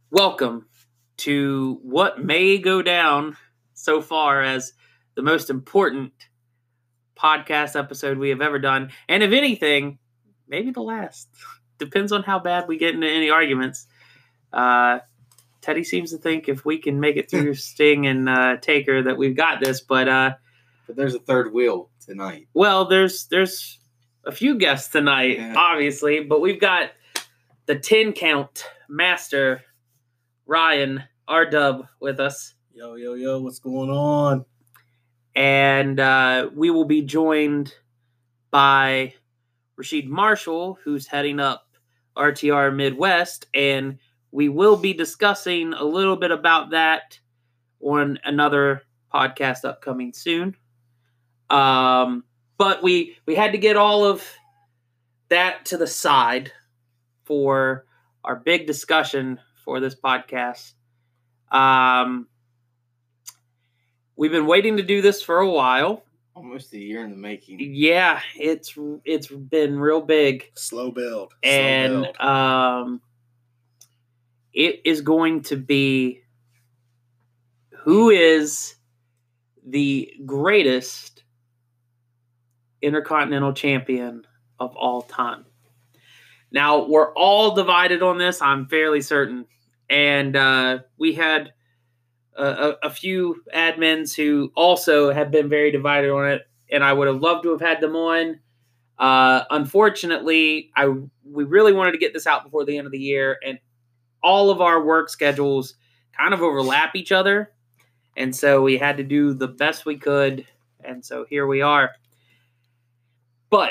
Welcome to what may go down so far as the most important podcast episode we have ever done. And if anything, maybe the last. Depends on how bad we get into any arguments. Teddy seems to think if we can make it through Sting and Taker that we've got this. But there's a third wheel tonight. Well, there's a few guests tonight, obviously. But we've got the 10 count master, Ryan R-Dub, with us. Yo, what's going on? And we will be joined by Rashid Marshall, who's heading up RTR Midwest, and we will be discussing a little bit about that on another podcast upcoming soon. But we had to get all of that to the side for our big discussion for this podcast. We've been waiting to do this for a while. Almost a year in the making. Yeah, it's been real big. Slow build. And it is going to be who is the greatest Intercontinental Champion of all time. Now, we're all divided on this, I'm fairly certain. And we had a few admins who also have been very divided on it, and I would have loved to have had them on. Unfortunately, we really wanted to get this out before the end of the year, and all of our work schedules kind of overlap each other, and so we had to do the best we could, and so here we are. But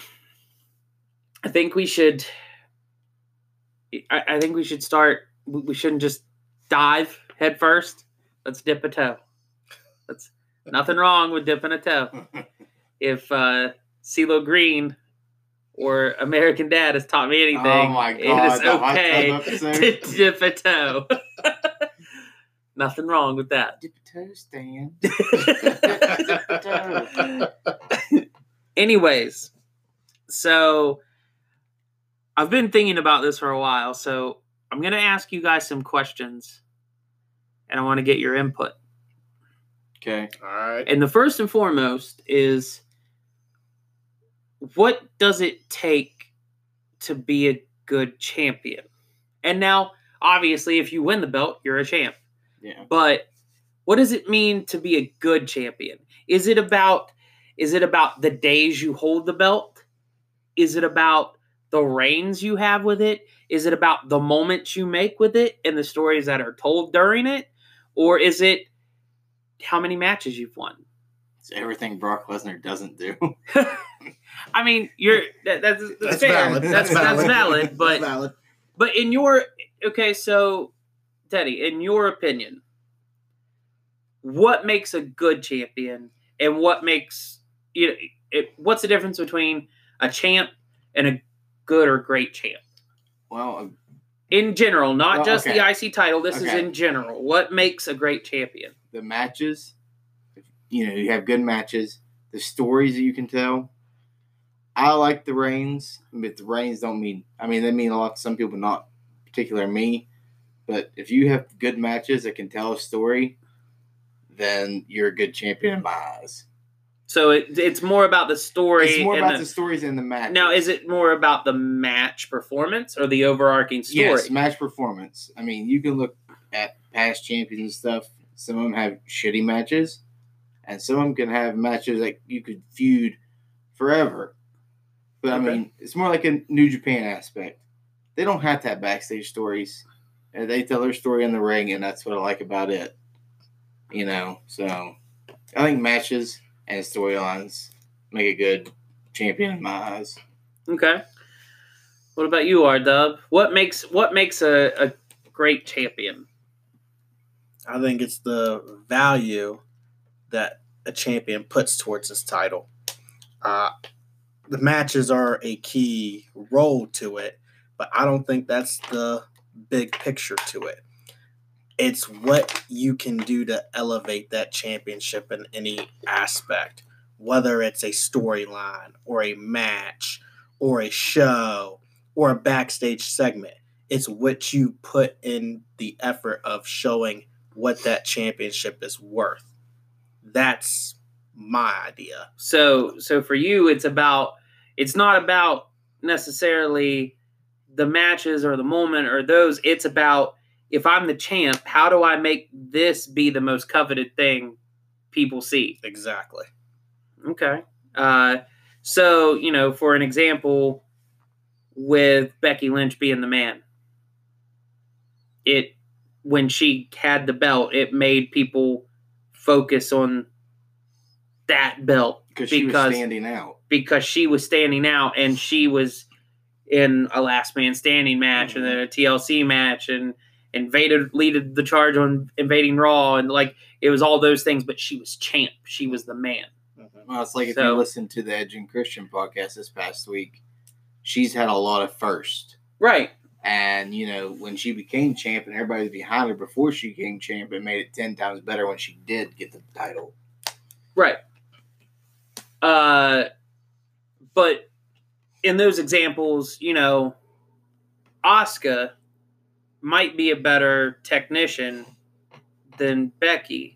I think we should start. We shouldn't just dive head first. Let's dip a toe. That's nothing wrong with dipping a toe. If CeeLo Green or American Dad has taught me anything, oh my God, it is okay to dip a toe. Nothing wrong with that. Dip a toe, Stan. Dip a toe. Anyways, so I've been thinking about this for a while, so I'm going to ask you guys some questions, and I want to get your input. Okay. All right. And the first and foremost is, what does it take to be a good champion? And now, obviously, if you win the belt, you're a champ. Yeah. But what does it mean to be a good champion? Is it about the days you hold the belt? Is it about the reigns you have with it? Is it about the moments you make with it and the stories that are told during it? Or is it how many matches you've won? It's everything Brock Lesnar doesn't do. I mean, that's fair. Valid. That's valid. But That's valid. But in your so Teddy, in your opinion, what makes a good champion, and what makes what's the difference between a champ and a good or great champ? Well, in general, not just okay. the IC title. This is in general. What makes a great champion? The matches. You have good matches. The stories that you can tell. I like the reigns, but the reigns don't mean. I mean, they mean a lot to some people, not particularly me. But if you have good matches that can tell a story, then you're a good champion in my eyes. So it's more about the story. It's more about the stories in the match. Now, is it more about the match performance or the overarching story? Yes, match performance. I mean, you can look at past champions and stuff. Some of them have shitty matches, and some of them can have matches that you could feud forever. But, Okay. I mean, it's more like a New Japan aspect. They don't have to have backstage stories. And they tell their story in the ring, and that's what I like about it. So I think matches and storylines make a good champion in my eyes. Okay. What about you, R-Dub? What makes a great champion? I think it's the value that a champion puts towards this title. The matches are a key role to it, but I don't think that's the big picture to it. It's what you can do to elevate that championship in any aspect, whether it's a storyline or a match or a show or a backstage segment. It's what you put in the effort of showing what that championship is worth. That's my idea. So for you, it's not about necessarily the matches or the moment or those. It's about, if I'm the champ, how do I make this be the most coveted thing people see? Exactly. Okay. So, for an example, with Becky Lynch being the man, when she had the belt, it made people focus on that belt because she was standing out. Because she was standing out, and she was in a last man standing match, and then a TLC match, and leaded the charge on Invading Raw, and it was all those things. But she was champ. She was the man. Well, it's like if you listen to the Edge and Christian podcast this past week, she's had a lot of first. Right. And, when she became champ and everybody was behind her before she became champ, it made it 10 times better when she did get the title. Right. But in those examples, Asuka might be a better technician than Becky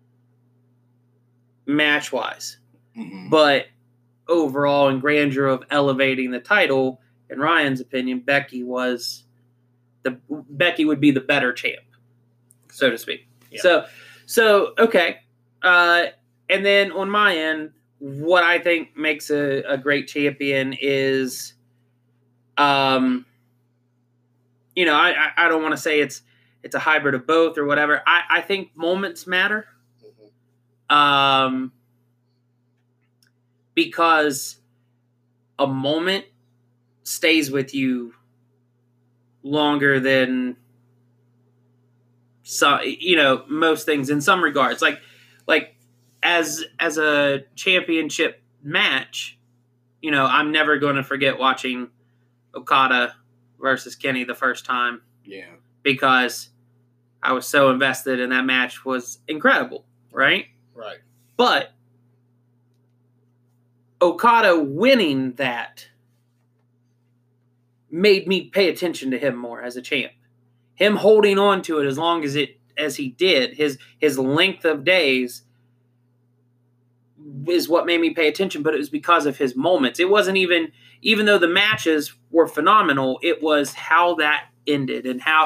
match-wise. Mm-hmm. But overall, in grandeur of elevating the title, in Ryan's opinion, Becky would be the better champ, so to speak. Yeah. So okay. And then on my end, what I think makes a great champion is, I don't want to say it's a hybrid of both or whatever. I think moments matter. Because a moment stays with you longer than most things in some regards. Like as a championship match, I'm never going to forget watching Okada versus Kenny the first time. Yeah. Because I was so invested, and that match was incredible, right? Right. But Okada winning that made me pay attention to him more as a champ. Him holding on to it as long as he did, his length of days, is what made me pay attention, but it was because of his moments. It wasn't even though the matches were phenomenal, it was how that ended, and how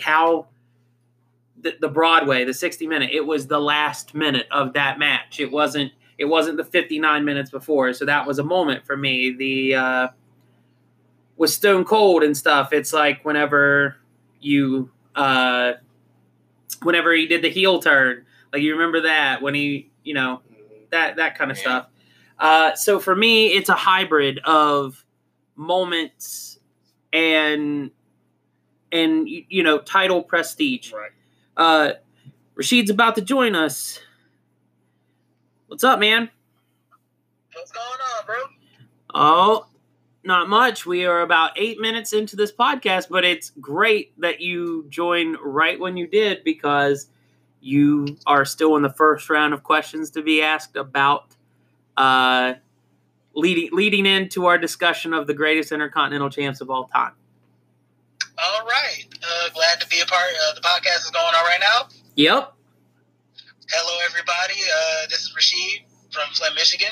the Broadway, the 60-minute, it was the last minute of that match. It wasn't the 59 minutes before. So that was a moment for me. With Stone Cold and stuff, it's like whenever he did the heel turn, you remember that when he, that kind of stuff. So for me, it's a hybrid of moments and title prestige. Right. Rashid's about to join us. What's up, man? What's going on, bro? Oh, not much. We are about 8 minutes into this podcast, but it's great that you joined right when you did, because you are still in the first round of questions to be asked about leading into our discussion of the greatest Intercontinental champs of all time. All right. Glad to be a part of the podcast is going on right now. Yep. Hello, everybody. This is Rashid from Flint, Michigan.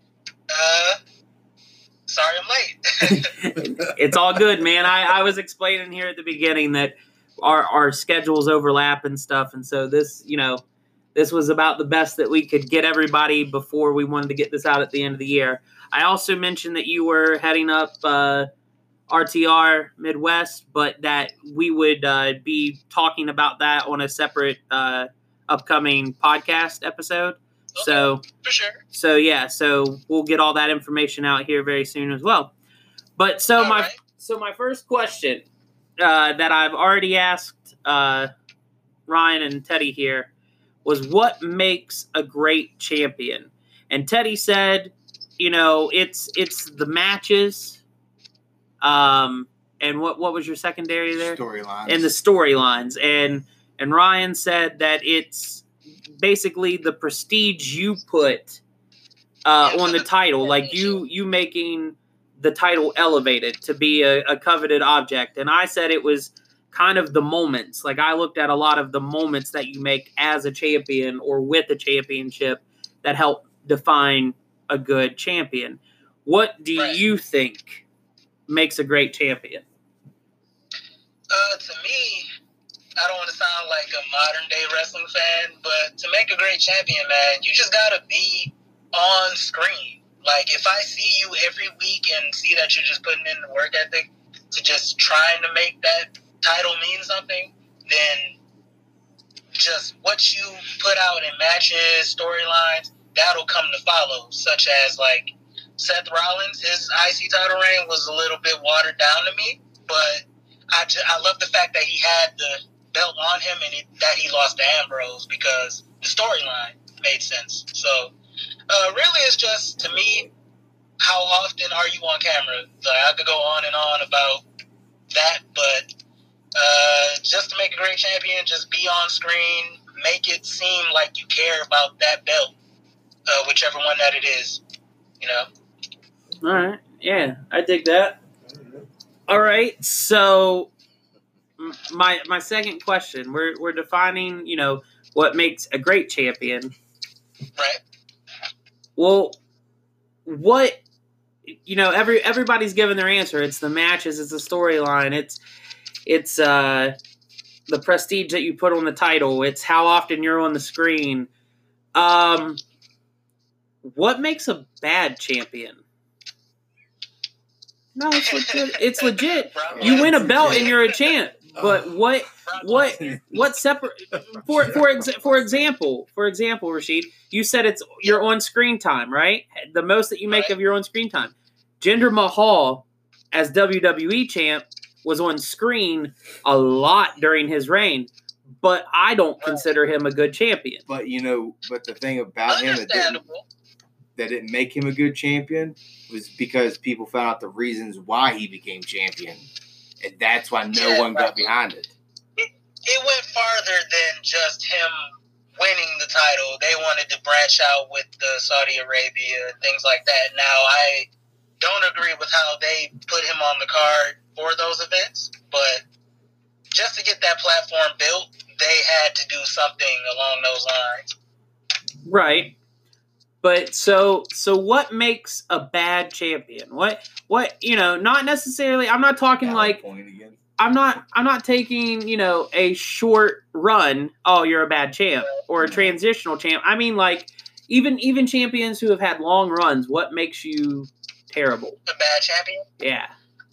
Sorry I'm late. It's all good, man. I was explaining here at the beginning that our schedules overlap and stuff, and so this was about the best that we could get everybody before we wanted to get this out at the end of the year. I also mentioned that you were heading up RTR Midwest, but that we would be talking about that on a separate upcoming podcast episode. Okay, so for sure. So we'll get all that information out here very soon as well. But my first question that I've already asked Ryan and Teddy here was, what makes a great champion? And Teddy said, it's the matches. And what was your secondary there? Storylines. And the storylines. And Ryan said that it's basically the prestige you put on the title, like you making the title elevated to be a coveted object? And I said it was kind of the moments. Like, I looked at a lot of the moments that you make as a champion or with a championship that help define a good champion. What do you think makes a great champion? To me, I don't want to sound like a modern day wrestling fan, but to make a great champion, man, you just gotta be on screen. Like, if I see you every week and see that you're just putting in the work ethic to just trying to make that title mean something, then just what you put out in matches, storylines, that'll come to follow. Such as, like, Seth Rollins, his IC title reign was a little bit watered down to me, but I love the fact that he had the belt on him and that he lost to Ambrose because the storyline made sense. So, really, it's just, to me, how often are you on camera? Like, I could go on and on about that, but just to make a great champion, just be on screen, make it seem like you care about that belt, whichever one that it is, you know? All right. Yeah, I dig that. All right. So my second question, we're defining, what makes a great champion. Right. Well, what, everybody's given their answer. It's the matches, it's the storyline, it's the prestige that you put on the title, it's how often you're on the screen. What makes a bad champion? No, it's legit. It's legit. You win a belt and you're a champ. But what separate? For example, Rashid, you said it's your on screen time, right? The most that you make of your on screen time. Jinder Mahal, as WWE champ, was on screen a lot during his reign, but I don't consider him a good champion. But the thing about him that didn't make him a good champion was because people found out the reasons why he became champion. And that's why no one got behind it. It went farther than just him winning the title. They wanted to branch out with the Saudi Arabia and things like that. Now, I don't agree with how they put him on the card for those events, but just to get that platform built, they had to do something along those lines. Right. But so what makes a bad champion? What not necessarily, I'm not talking like I'm not taking, a short run, oh, you're a bad champ, or a transitional champ. I mean, like, even champions who have had long runs, what makes you terrible? A bad champion? Yeah.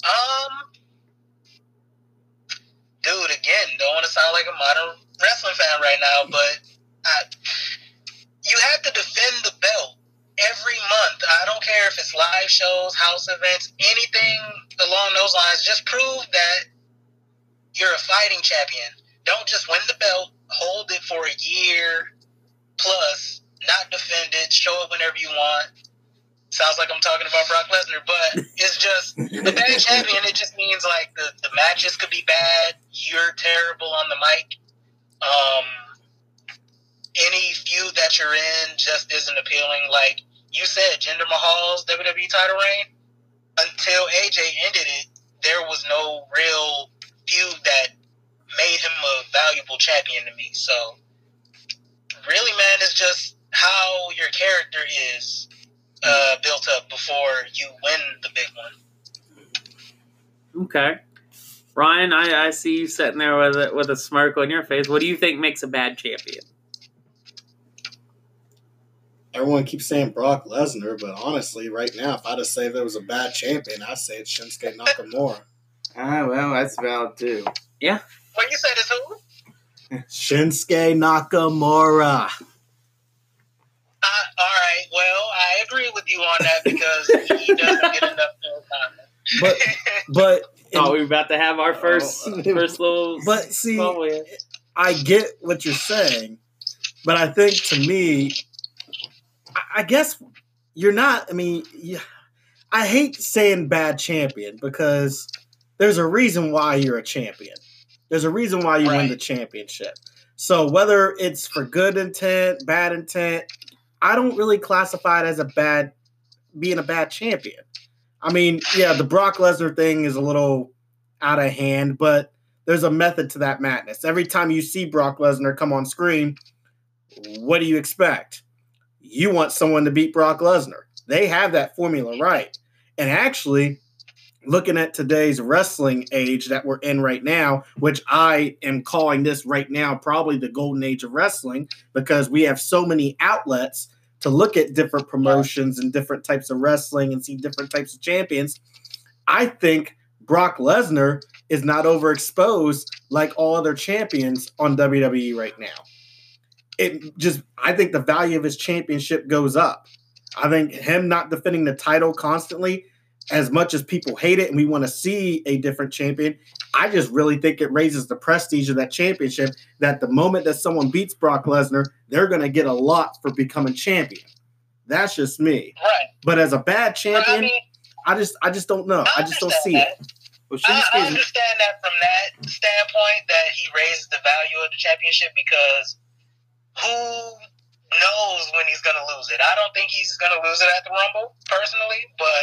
Dude, again, don't want to sound like a modern wrestling fan right now, but you have to defend the belt every month. I don't care if it's live shows, house events, anything along those lines. Just prove that you're a fighting champion. Don't just win the belt, hold it for a year plus, not defend it, show it whenever you want. Sounds like I'm talking about Brock Lesnar, but it's just a bad champion. It just means like the matches could be bad. You're terrible on the mic. Any feud that you're in just isn't appealing. Like you said, Jinder Mahal's WWE title reign, until AJ ended it, there was no real feud that made him a valuable champion to me. So, really, man, it's just how your character is built up before you win the big one. Okay. Ryan, I see you sitting there with a smirk on your face. What do you think makes a bad champion? Everyone keeps saying Brock Lesnar, but honestly, right now, if I had to say there was a bad champion, I'd say it's Shinsuke Nakamura. Well, that's valid too. Yeah. What you said is who? Shinsuke Nakamura. All right. Well, I agree with you on that because he doesn't get enough time. But we were about to have our first little. But see, I get what you're saying, but I think to me, I guess you're not. I mean, I hate saying bad champion because there's a reason why you're a champion. There's a reason why you win the championship. So whether it's for good intent, bad intent, I don't really classify it as being a bad champion. I mean, yeah, the Brock Lesnar thing is a little out of hand, but there's a method to that madness. Every time you see Brock Lesnar come on screen, what do you expect? You want someone to beat Brock Lesnar. They have that formula right. And actually, looking at today's wrestling age that we're in right now, which I am calling this right now probably the golden age of wrestling, because we have so many outlets to look at different promotions and different types of wrestling and see different types of champions. I think Brock Lesnar is not overexposed like all other champions on WWE right now. I think the value of his championship goes up. I think him not defending the title constantly, as much as people hate it and we want to see a different champion, I just really think it raises the prestige of that championship, that the moment that someone beats Brock Lesnar, they're going to get a lot for becoming champion. That's just me. Right. But as a bad champion, I just don't know. I just don't see it. Well, I understand that from that standpoint, that he raises the value of the championship, because who knows when he's going to lose it? I don't think he's going to lose it at the Rumble, personally, but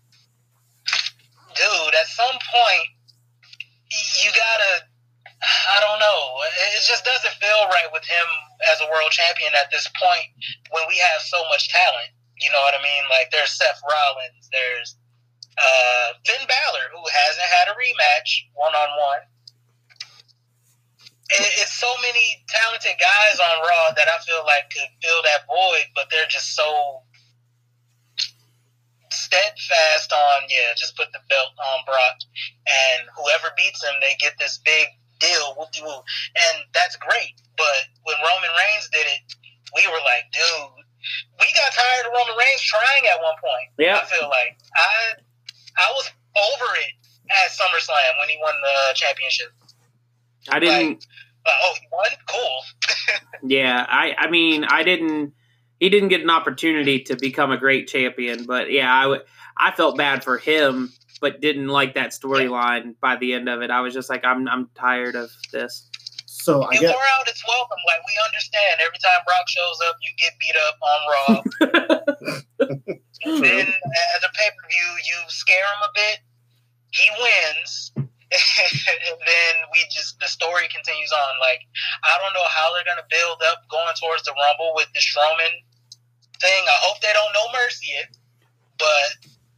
dude, at some point, you gotta, I don't know, it just doesn't feel right with him as a world champion at this point when we have so much talent. You know what I mean? Like, there's Seth Rollins, there's Finn Balor, who hasn't had a rematch one-on-one. It's so many talented guys on Raw that I feel like could fill that void, but they're just so steadfast on, just put the belt on Brock, and whoever beats him, they get this big deal, whoop-de-whoop. And that's great, but when Roman Reigns did it, we were like, dude, we got tired of Roman Reigns trying at one point. Yeah. I feel like I was over it at SummerSlam when he won the championship. I didn't. He won? Cool. Yeah, I mean, he didn't get an opportunity to become a great champion, but yeah, I felt bad for him, but didn't like that storyline by the end of it. I was just like, I'm tired of this. So I it guess wore out its welcome. Like, we understand every time Brock shows up, you get beat up on Raw. Then as a pay-per-view, you scare him a bit. He wins. And then the story continues on. Like, I don't know how they're going to build up going towards the Rumble with the Strowman thing. I hope they don't No Mercy it, but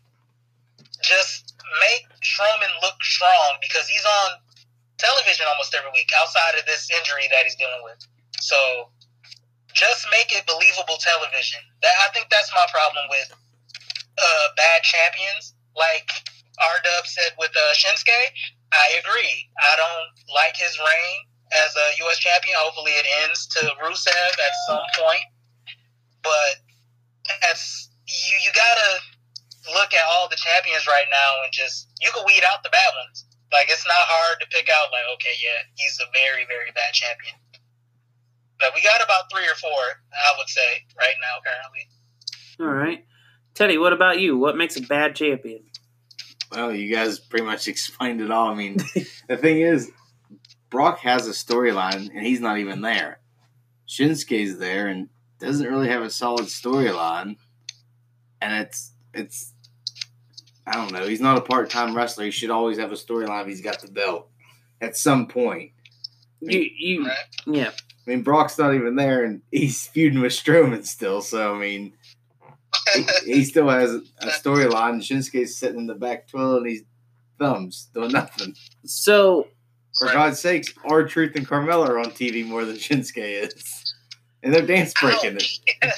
just make Strowman look strong, because he's on television almost every week outside of this injury that he's dealing with. So just make it believable television. I think that's my problem with bad champions. Like R-Dub said with Shinsuke, I agree. I don't like his reign as a U.S. champion. Hopefully it ends to Rusev at some point. But you gotta look at all the champions right now and you can weed out the bad ones. Like, it's not hard to pick out, like, okay, yeah, he's a very, very bad champion. But we got about 3 or 4, I would say, right now, currently. All right. Teddy, what about you? What makes a bad champion? Well, you guys pretty much explained it all. I mean, the thing is, Brock has a storyline, and he's not even there. Shinsuke's there and doesn't really have a solid storyline. And it's I don't know. He's not a part-time wrestler. He should always have a storyline if he's got the belt at some point. Yeah. I mean, Brock's not even there, and he's feuding with Strowman still. So, I mean, he still has a storyline. Shinsuke's sitting in the back twirling his thumbs, doing nothing. So, for God's sakes, R-Truth and Carmella are on TV more than Shinsuke is. And they're dance breaking it.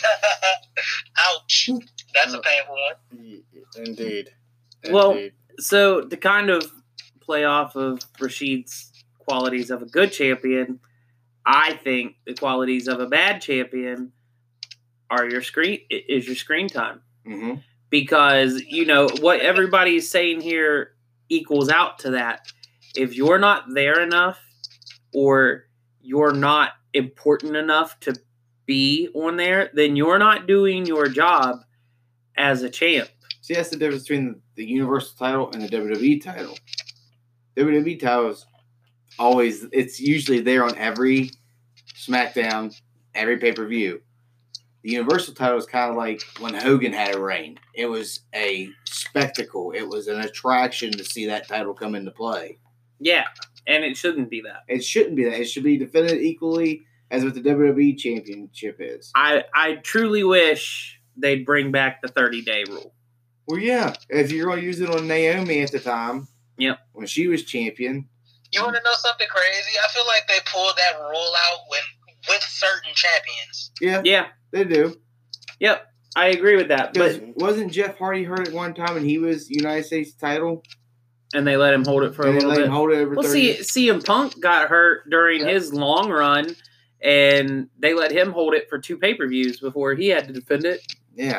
Ouch. That's a painful one. Indeed. Well, so to kind of play off of Rashid's qualities of a good champion, I think the qualities of a bad champion are your screen time. Mm-hmm. Because, what everybody's saying here equals out to that. If you're not there enough, or you're not important enough to be on there, then you're not doing your job as a champ. See, that's the difference between the Universal title and the WWE title. WWE title is it's usually there on every SmackDown, every pay-per-view. The Universal title is kind of like when Hogan had a reign. It was a spectacle. It was an attraction to see that title come into play. Yeah, and it shouldn't be that. It shouldn't be that. It should be defended equally as what the WWE Championship is. I truly wish they'd bring back the 30-day rule. Well, yeah. If you're going to use it on Naomi at the time, Yep. when she was champion. You want to know something crazy? I feel like they pulled that rule out with certain champions. Yeah, Yeah, they do. yep, I agree with that. Because But wasn't Jeff Hardy hurt at one time and he was United States title? and they let him hold it for a And they little let bit. him hold it over Well, 30 years. CM Punk got hurt during Yeah. his long run, and they let him hold it for 2 pay-per-views before he had to defend it. Yeah.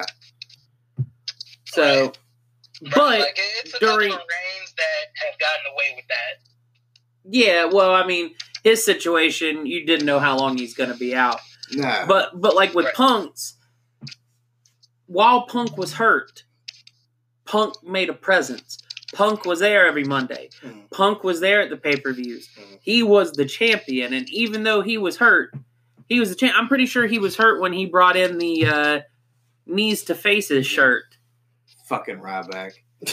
So, Bro, but like, it's a during couple of reigns that have gotten away with that. yeah, well, I mean, his situation, you didn't know how long he's going to be out. No. But like with Right. Punk's, while Punk was hurt, Punk made a presence. Punk was there every Monday. Mhm. Punk was there at the pay-per-views. Mhm. He was the champion, and even though he was hurt, he was the champ. I'm pretty sure he was hurt when he brought in the knees to faces shirt. Fucking Ryback.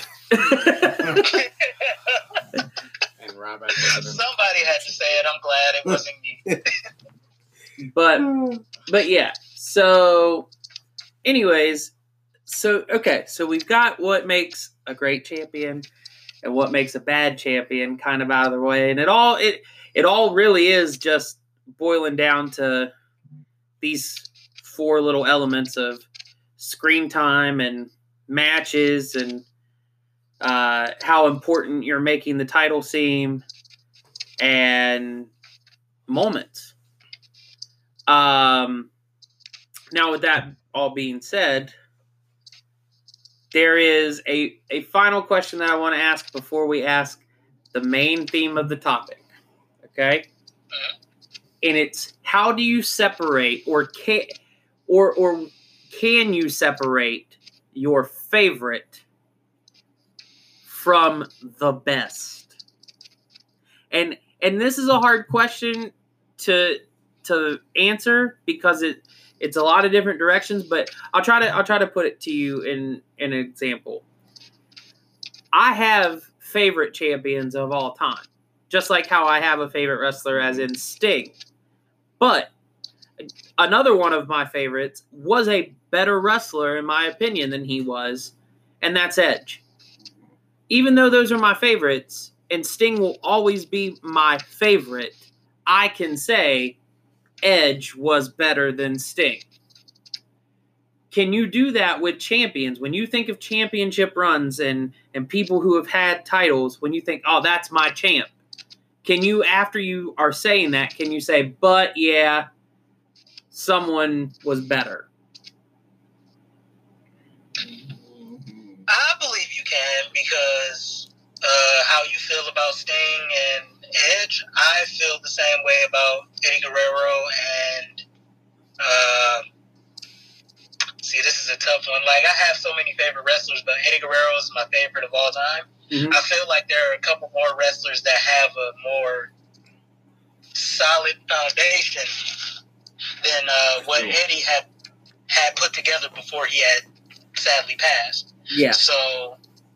And Ryback was Somebody had to say it. I'm glad it wasn't me. But yeah. So, anyways, so we've got what makes a great champion and what makes a bad champion kind of out of the way, and it all really is just boiling down to these 4 little elements of screen time and matches and how important you're making the title seem and moments. Now, with that all being said, there is a final question that I want to ask before we ask the main theme of the topic. Okay? And it's, how do you separate or can you separate your favorite from the best? And this is a hard question to answer because it's a lot of different directions, but I'll try to put it to you in an example. I have favorite champions of all time, just like how I have a favorite wrestler as in Sting. But another one of my favorites was a better wrestler, in my opinion, than he was, and that's Edge. Even though those are my favorites, and Sting will always be my favorite, I can say Edge was better than Sting. Can you do that with champions? When you think of championship runs and people who have had titles, when you think, oh, that's my champ, can you, after you are saying that, can you say, but yeah, someone was better? I believe you can because how you feel about Sting and Edge, I feel the same way about Eddie Guerrero and see, this is a tough one. Like, I have so many favorite wrestlers, but Eddie Guerrero is my favorite of all time. Mm-hmm. I feel like there are a couple more wrestlers that have a more solid foundation than what Eddie had put together before he had sadly passed. Yeah. So,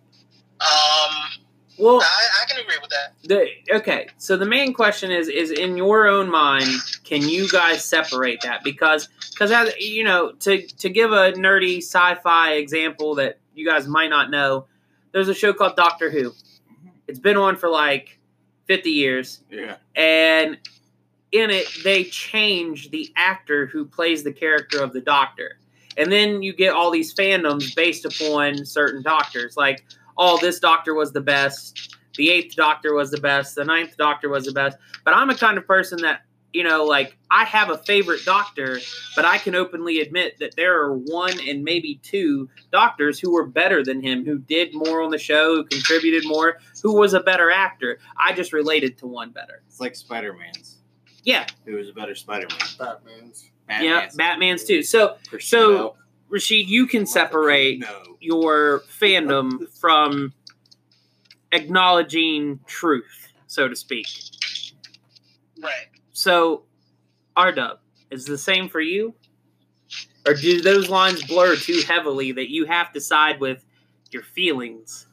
Well, I can agree with that. Okay, so the main question is in your own mind, can you guys separate that? Because as you know, to give a nerdy sci-fi example that you guys might not know, there's a show called Doctor Who. It's been on for like 50 years. Yeah. And in it, they change the actor who plays the character of the Doctor. And then you get all these fandoms based upon certain doctors. Like, oh, this Doctor was the best. The 8th Doctor was the best. The 9th Doctor was the best. But I'm a kind of person that, you know, like, I have a favorite Doctor, but I can openly admit that there are 1 and maybe 2 doctors who were better than him, who did more on the show, who contributed more, who was a better actor. I just related to one better. It's like Spider-Man's. Yeah. Who was a better Spider-Man? Batman's. Yeah, Batman's too. So Rashid, you can separate your fandom from acknowledging truth, so to speak. Right. So, R-Dub, is the same for you? Or do those lines blur too heavily that you have to side with your feelings.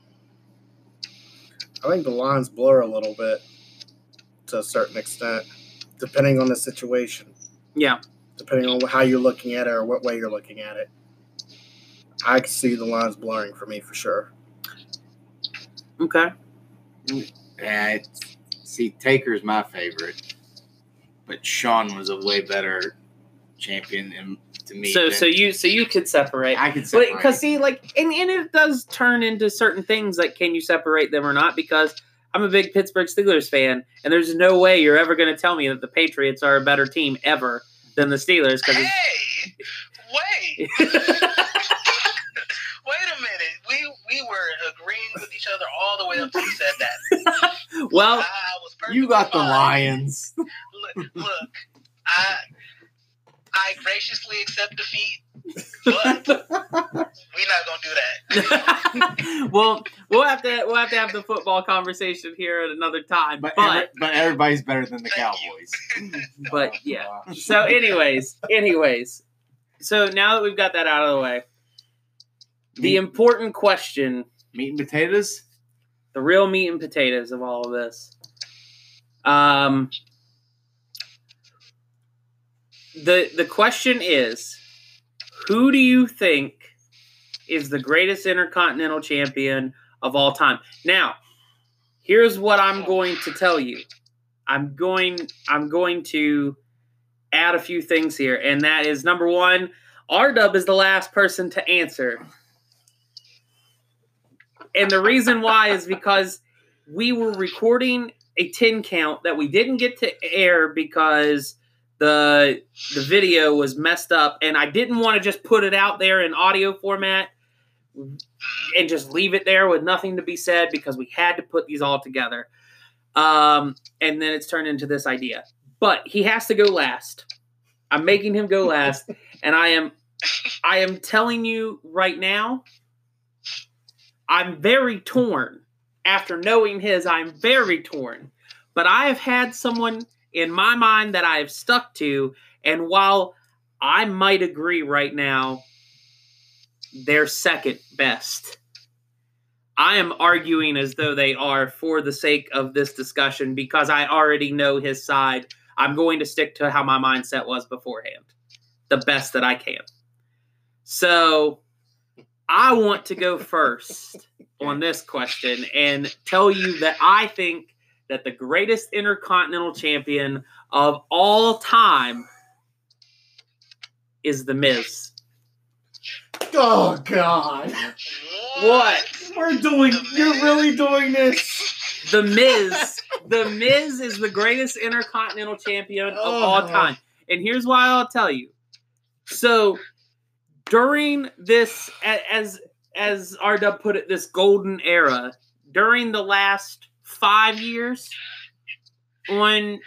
I think the lines blur a little bit to a certain extent, depending on the situation. Yeah. Depending on how you're looking at it or what way you're looking at it. I can see the lines blurring for me for sure. Okay. Yeah, see, Taker's my favorite, but Shawn was a way better champion to me. So you could separate. I could separate. Because see, like, and it does turn into certain things like, can you separate them or not? Because I'm a big Pittsburgh Steelers fan, and there's no way you're ever going to tell me that the Patriots are a better team ever than the Steelers. Hey, wait. Wait a minute. We were agreeing with each other all the way up till you said that. Well, I was perfectly You got the fine. Lions. Look, I graciously accept defeat, but we're not gonna do that. well, we'll have to have the football conversation here at another time. But Everybody's better than the Thank Cowboys. But Oh, yeah. gosh. So anyways. So now that we've got that out of the way, the important question, Meat and potatoes. the real meat and potatoes of all of this. The question is, who do you think is the greatest Intercontinental Champion of all time? Now, here's what I'm going to tell you. I'm going to add a few things here, and that is, number one, R-Dub is the last person to answer. And the reason why is because we were recording a 10 count that we didn't get to air because the video was messed up, and I didn't want to just put it out there in audio format and just leave it there with nothing to be said, because we had to put these all together. And then it's turned into this idea. But he has to go last. I'm making him go last, and I am telling you right now, I'm very torn. After knowing his, I'm very torn. But I have had someone in my mind that I have stuck to, and while I might agree right now, they're second best, I am arguing as though they are for the sake of this discussion, because I already know his side. I'm going to stick to how my mindset was beforehand, the best that I can. So I want to go first on this question and tell you that I think that the greatest Intercontinental Champion of all time is The Miz. Oh, God. What? You're really doing this. The Miz is the greatest Intercontinental Champion of all time. And here's why I'll tell you. So, during this, as R-Dub put it, this golden era, during the last 5 years of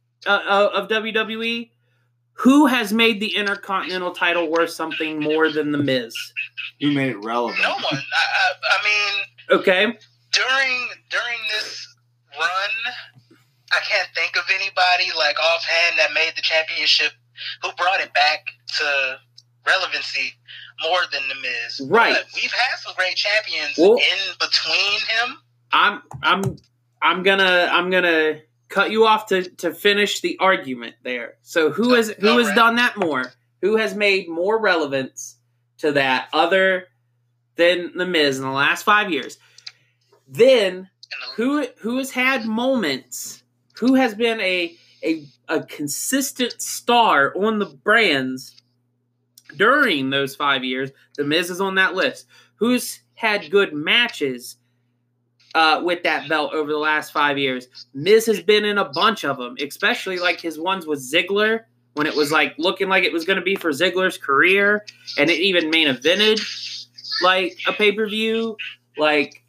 WWE, who has made the Intercontinental title worth something more than The Miz? Who made it relevant? No one. I mean, Okay. during this run, I can't think of anybody like offhand that made the championship, who brought it back to relevancy more than The Miz. Right. But we've had some great champions Well, in between him. I'm gonna cut you off to finish the argument there. So who has done that more? Who has made more relevance to that other than The Miz in the last 5 years? Then who has had moments? Who has been a consistent star on the brands during those 5 years? The Miz is on that list. Who's had good matches with that belt over the last 5 years? Miz has been in a bunch of them, especially like his ones with Ziggler, when it was like looking like it was going to be for Ziggler's career, and it even main evented like a pay-per-view. Like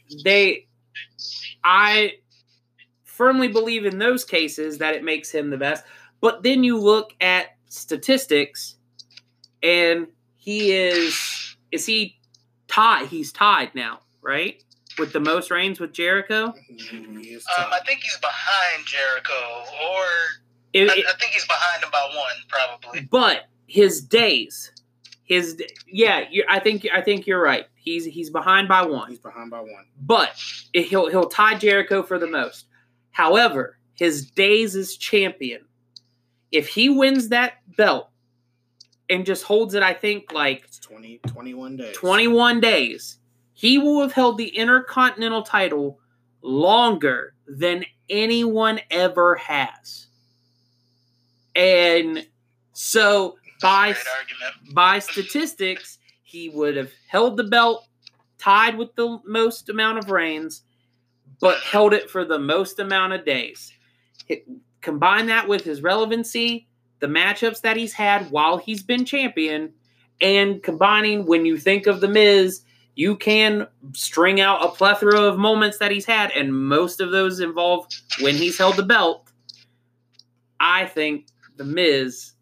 I firmly believe in those cases that it makes him the best. But then you look at statistics, and is he tied? He's tied now, right? With the most reigns with Jericho? I think he's behind Jericho, or I think he's behind him by one, probably. But his days I think you're right. He's behind by one. He's behind by one. But he'll tie Jericho for the most. However, his days as champion, if he wins that belt and just holds it, I think like It's 21 days. 21 days, he will have held the Intercontinental title longer than anyone ever has. And so by statistics, he would have held the belt, tied with the most amount of reigns, but held it for the most amount of days. Combine that with his relevancy, the matchups that he's had while he's been champion, and combining when you think of The Miz, you can string out a plethora of moments that he's had, and most of those involve when he's held the belt. I think The Miz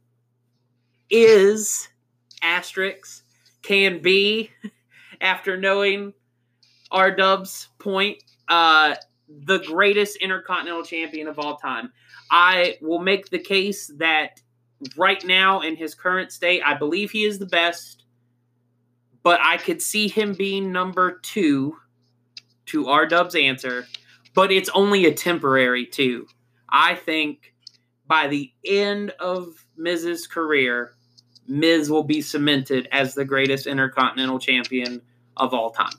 is asterisk can be, after knowing R-Dub's point, the greatest Intercontinental Champion of all time. I will make the case that right now in his current state, I believe he is the best, but I could see him being number 2 to R-Dub's answer, but it's only a temporary 2. I think by the end of Miz's career, Miz will be cemented as the greatest Intercontinental Champion of all time.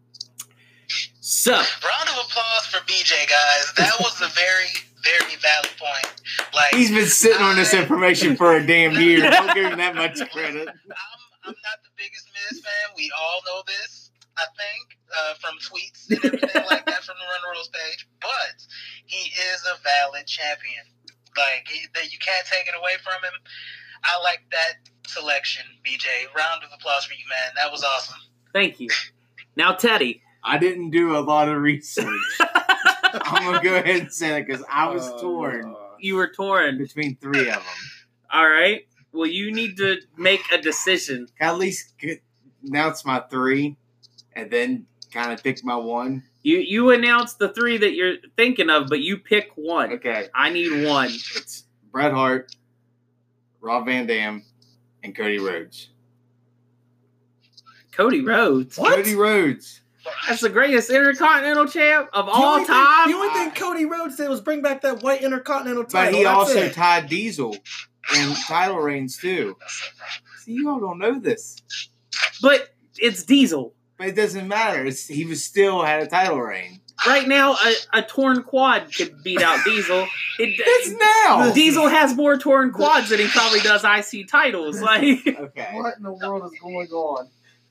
So, round of applause for BJ, guys. That was a very, very valid point. Like, He's been sitting on this information for a damn year. Don't give him that much credit. I'm not the biggest Miz fan. We all know this, I think, from tweets and everything like that from the Run the Rules page. But he is a valid champion. Like, that you can't take it away from him. I like that selection, BJ. Round of applause for you, man. That was awesome. thank you. Now, Teddy. I didn't do a lot of research. I'm going to go ahead and say that because I was torn You were torn. between 3 of them. All right. Well, you need to make a decision. Can I at least announce my 3 and then kind of pick my 1? You announce the 3 that you're thinking of, but you pick one. Okay. I need one. It's Bret Hart, Rob Van Dam, and Cody Rhodes. Cody Rhodes. What? Cody Rhodes. That's the greatest Intercontinental champ of all time. The only thing Cody Rhodes did was bring back that white Intercontinental title. But he That's also it. tied Diesel in title reigns too. See, you all don't know this. But it's Diesel. But it doesn't matter. He was still had a title reign. Right now, a torn quad could beat out Diesel. It's now. Diesel has more torn quads than he probably does IC titles. Like, Okay. What in the world is going on?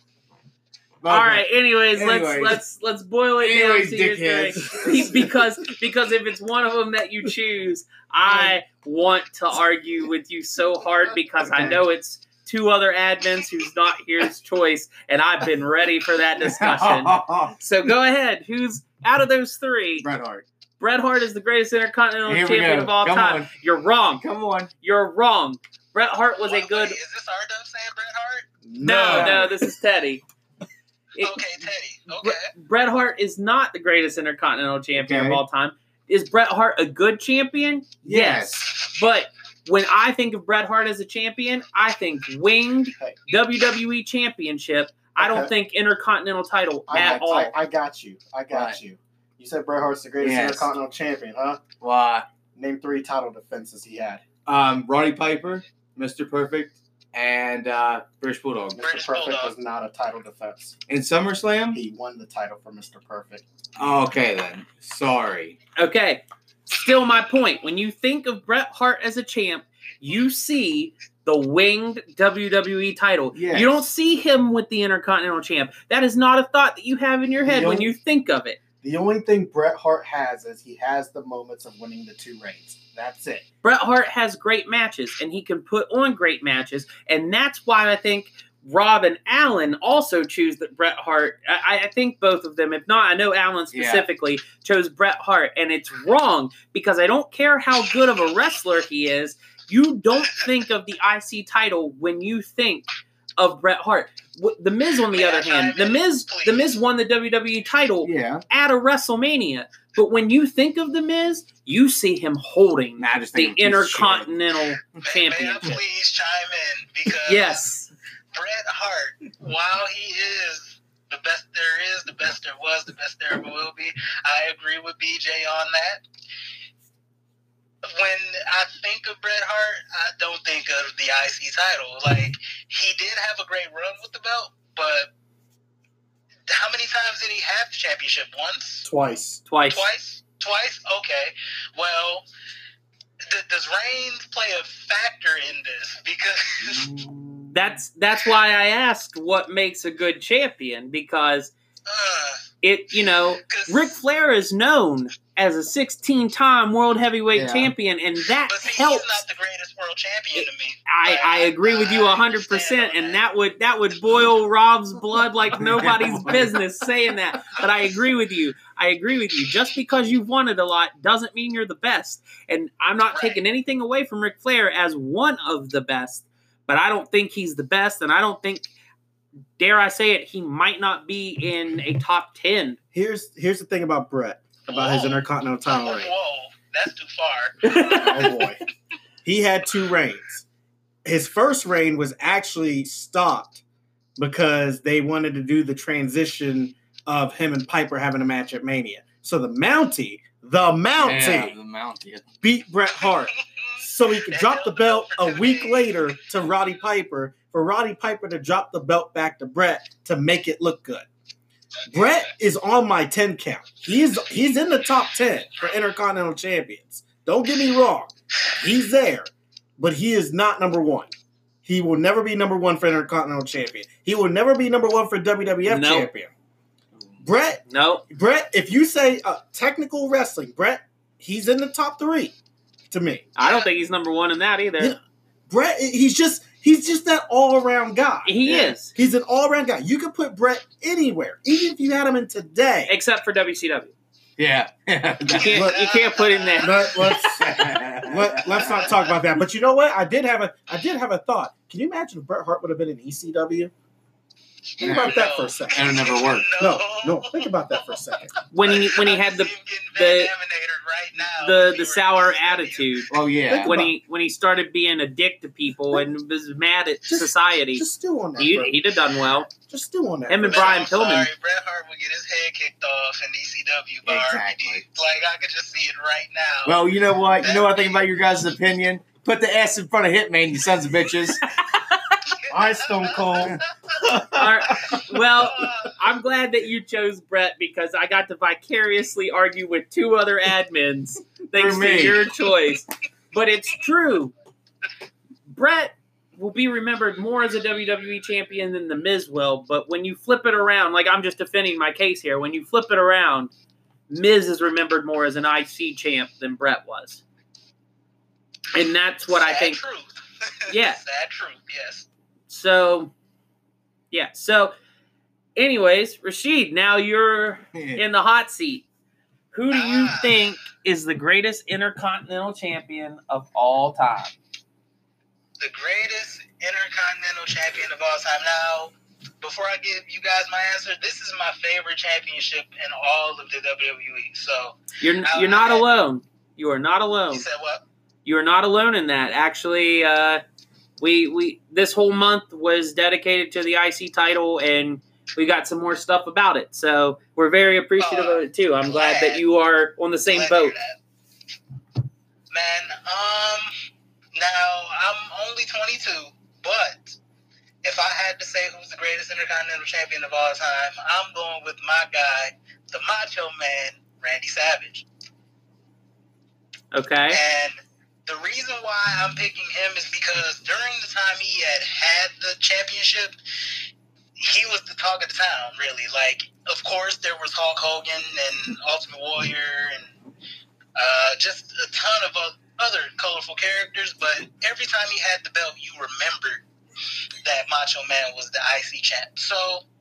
all right. Anyways, Anyways. let's boil it Anyways, down to your dickheads. thing. because if it's one of them that you choose, I want to argue with you so hard because I Okay. know it's 2 other admins who's not here's choice, and I've been ready for that discussion. So go ahead. Who's out of those 3? Bret Hart. Bret Hart is the greatest Intercontinental Here we Champion go. of all Come time. on. You're wrong. Come on. You're wrong. Bret Hart was a Wait, good. Is this R-Dub saying Bret Hart? No, this is Teddy. Okay, Teddy. Okay. Bret Hart is not the greatest Intercontinental Champion of Okay. all time. Is Bret Hart a good champion? Yes. But when I think of Bret Hart as a champion, I think winged WWE Championship. I don't Okay. think Intercontinental title at all. I got you. Right. you. You said Bret Hart's the greatest Yes. Intercontinental Champion, huh? Why? Name 3 title defenses he had. Roddy Piper, Mr. Perfect, and British Bulldog. Mr. British Perfect Bulldog. was not a title defense. In SummerSlam? He won the title for Mr. Perfect. Oh, okay then. Sorry. Okay. Still my point. When you think of Bret Hart as a champ, you see the winged WWE title. Yes. You don't see him with the Intercontinental champ. That is not a thought that you have in your head You when don't- you think of it. The only thing Bret Hart has is he has the moments of winning the 2 reigns. That's it. Bret Hart has great matches, and he can put on great matches, and that's why I think Rob and Alan also choose that Bret Hart. I think both of them, if not, I know Alan specifically chose Bret Hart, and it's wrong because I don't care how good of a wrestler he is. You don't think of the IC title when you think of Bret Hart. The Miz, on the other hand, the Miz won the WWE title Yeah. at a WrestleMania. But when you think of the Miz, you see him holding Nah, I just the think he's shit. Intercontinental May I Championship. please chime in? Because Yes. Bret Hart, while he is the best there is, the best there was, the best there ever will be, I agree with BJ on that. When I think of Bret Hart, I don't think of the IC title. Like, he did have a great run with the belt, but how many times did he have the championship? Once? Twice. Twice? Okay. Well, does Reigns play a factor in this? Because that's why I asked what makes a good champion, because Ric Flair is known as a 16-time world heavyweight champion, and that helps. He's not the greatest world champion to me. I agree with you 100%, and that would boil Rob's blood like nobody's business saying that. But I agree with you. Just because you've won it a lot doesn't mean you're the best. And I'm not taking anything away from Ric Flair as one of the best, but I don't think he's the best, and I don't think, dare I say it, he might not be in a top 10. Here's the thing about Bret, about his Intercontinental title reign. Whoa, that's too far. Oh boy. He had 2 reigns. His first reign was actually stopped because they wanted to do the transition of him and Piper having a match at Mania. So the Mountie beat Bret Hart so he could drop the belt a week later to Roddy Piper, for Roddy Piper to drop the belt back to Bret to make it look good. Bret is on my 10 count. He's in the top 10 for Intercontinental Champions. Don't get me wrong. He's there. But he is not number 1. He will never be number 1 for Intercontinental Champion. He will never be number 1 for WWF Champion. Bret, if you say technical wrestling, Bret, he's in the top 3 to me. I don't think he's number 1 in that either. Yeah. Bret, he's just that all-around guy. He is. He's an all-around guy. You can put Bret anywhere, even if you had him in today. Except for WCW. Yeah. You can't put him there. Let's not talk about that. But you know what? I did have a thought. Can you imagine if Bret Hart would have been in ECW? Think about that for a second. That'll never work. No. Think about that for a second. When he had the sour attitude. Oh yeah. When he started being a dick to people and was mad at society. Just stew on that. He'd have done well. Just stew on that. Him and Brian Pillman. Bret Hart would get his head kicked off in ECW by Exactly. RVD. Like, I could just see it right now. Well, you know what? You know what I think about your guys' opinion? Put the S in front of Hitman, you sons of bitches. I Stone Cold. Well, I'm glad that you chose Bret, because I got to vicariously argue with 2 other admins thanks to your choice. But it's true. Bret will be remembered more as a WWE champion than The Miz will, but when you flip it around, like I'm just defending my case here, when you flip it around, Miz is remembered more as an IC champ than Bret was. And that's what I think. Truth. Yeah. Sad truth, yes. So, yeah. So, anyways, Rashid, now you're in the hot seat. Who do you think is the greatest Intercontinental Champion of all time? The greatest Intercontinental Champion of all time. Now, before I give you guys my answer, this is my favorite championship in all of the WWE. So you're not alone. You are not alone. You said what? You are not alone in that. Actually, we this whole month was dedicated to the IC title, and we got some more stuff about it. So we're very appreciative of it too. I'm glad that you are on the same boat. Man, now I'm only 22, but if I had to say who's the greatest Intercontinental Champion of all time, I'm going with my guy, the Macho Man, Randy Savage. Okay. And the reason why I'm picking him is because during the time he had the championship, he was the talk of the town, really. Like, of course, there was Hulk Hogan and Ultimate Warrior and just a ton of other colorful characters, but every time he had the belt, you remembered that Macho Man was the IC champ. So,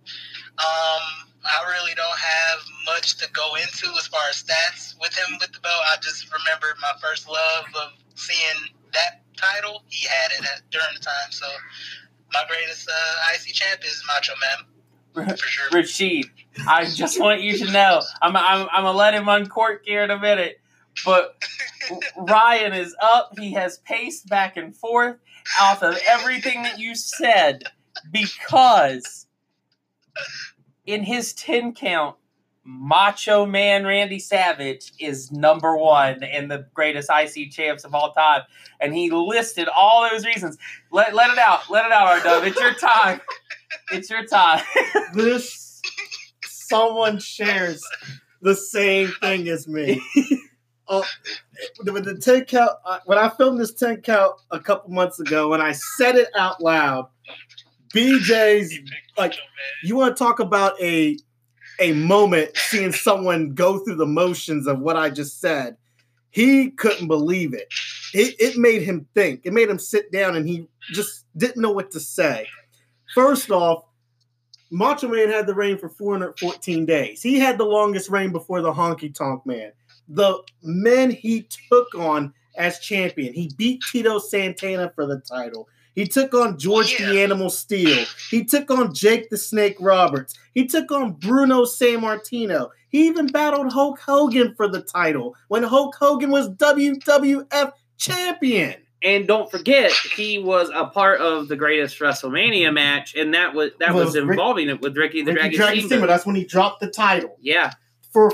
I really don't have much to go into as far as stats with him with the belt. I just remember my first love of seeing that title. He had it during the time. So, my greatest IC champ is Macho Man, for sure. Rashid, I just want you to know, I'm gonna let him uncork here in a minute, but Ryan is up. He has paced back and forth off of everything that you said. because in his 10 count, Macho Man Randy Savage is number one in the greatest IC champs of all time. And he listed all those reasons. Let it out, R-Dub. It's your time. It's your time. This, someone shares the same thing as me. With the 10 count, when I filmed this 10 count a couple months ago, when I said it out loud, BJ's like, you want to talk about a moment seeing someone go through the motions of what I just said. He couldn't believe it. It made him think. It made him sit down, and he just didn't know what to say. First off, Macho Man had the reign for 414 days. He had the longest reign before the Honky Tonk Man. The men he took on as champion, he beat Tito Santana for the title. He took on George the Animal Steele. He took on Jake the Snake Roberts. He took on Bruno Sammartino. He even battled Hulk Hogan for the title when Hulk Hogan was WWF champion. And don't forget, he was a part of the greatest WrestleMania match, and that was involving it with Ricky the Dragon Steamboat. That's when he dropped the title. Yeah. For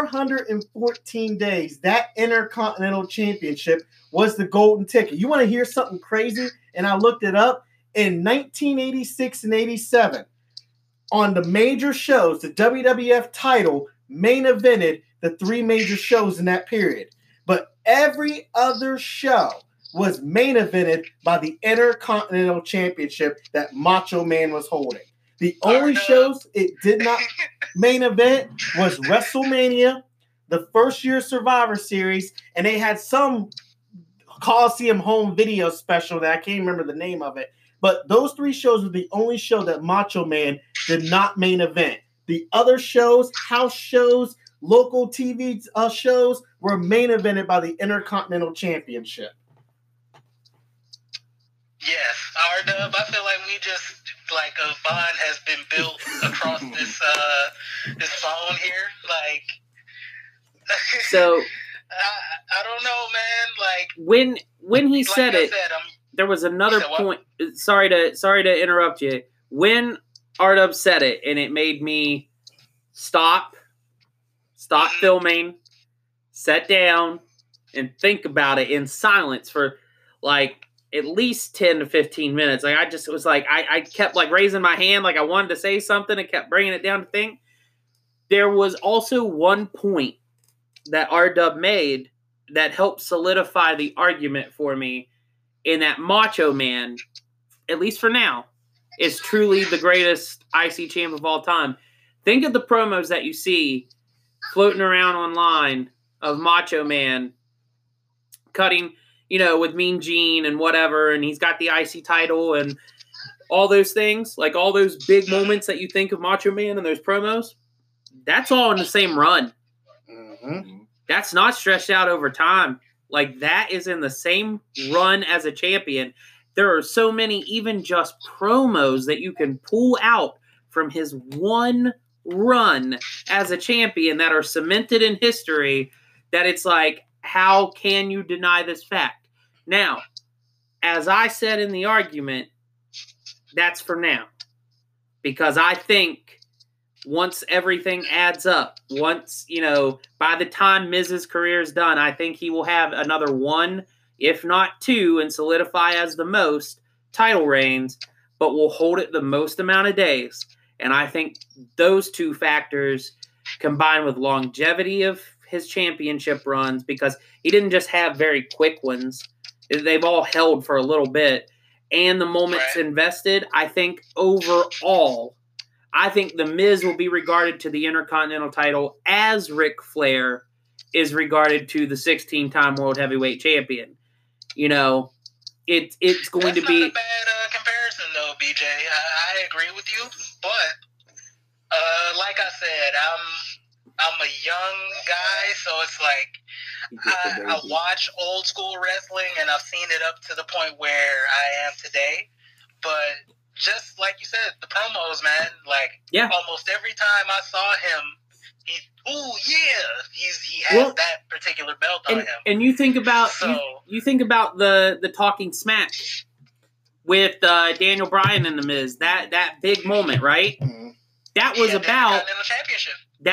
414 days, that Intercontinental Championship was the golden ticket. You want to hear something crazy? And I looked it up. In 1986 and 87, on the major shows, the WWF title main evented the three major shows in that period. But every other show was main evented by the Intercontinental Championship that Macho Man was holding. The only shows it did not main event was WrestleMania, the first year Survivor Series, and they had some Coliseum home video special that I can't remember the name of it. But those three shows were the only show that Macho Man did not main event. The other shows, house shows, local TV shows, were main evented by the Intercontinental Championship. Yes, R-Dub, I feel like we just, like, a bond has been built across this phone here. Like, so I don't know, man. Like, when he said it, there was another point. Sorry to interrupt you. When R-Dub said it, and it made me stop filming, sit down, and think about it in silence for like at least 10 to 15 minutes. Like I kept like raising my hand like I wanted to say something and kept bringing it down to think. There was also one point that R-Dub made that helped solidify the argument for me in that Macho Man, at least for now, is truly the greatest IC champ of all time. Think of the promos that you see floating around online of Macho Man cutting, with Mean Gene and whatever, and he's got the IC title and all those things, like all those big moments that you think of Macho Man and those promos, that's all in the same run. Mm-hmm. That's not stretched out over time. Like, that is in the same run as a champion. There are so many, even just promos that you can pull out from his one run as a champion that are cemented in history that it's like, how can you deny this fact? Now, as I said in the argument, that's for now. Because I think once everything adds up, once, by the time Miz's career is done, I think he will have another one, if not two, and solidify as the most title reigns, but will hold it the most amount of days. And I think those two factors, combined with longevity of his championship runs, because he didn't just have very quick ones. They've all held for a little bit. And the moments invested, I think overall, I think The Miz will be regarded to the Intercontinental title as Ric Flair is regarded to the 16-time World Heavyweight Champion. It's going to be... That's not a bad comparison, though, BJ. I agree with you. But, like I said, I'm a young guy, so it's like I watch old school wrestling, and I've seen it up to the point where I am today. But just like you said, the promos, man, almost every time I saw him, he has that particular belt on him. And you think about you think about the Talking Smack with Daniel Bryan and The Miz. That big moment, right? Mhm. That was The about Intercontinental Championship.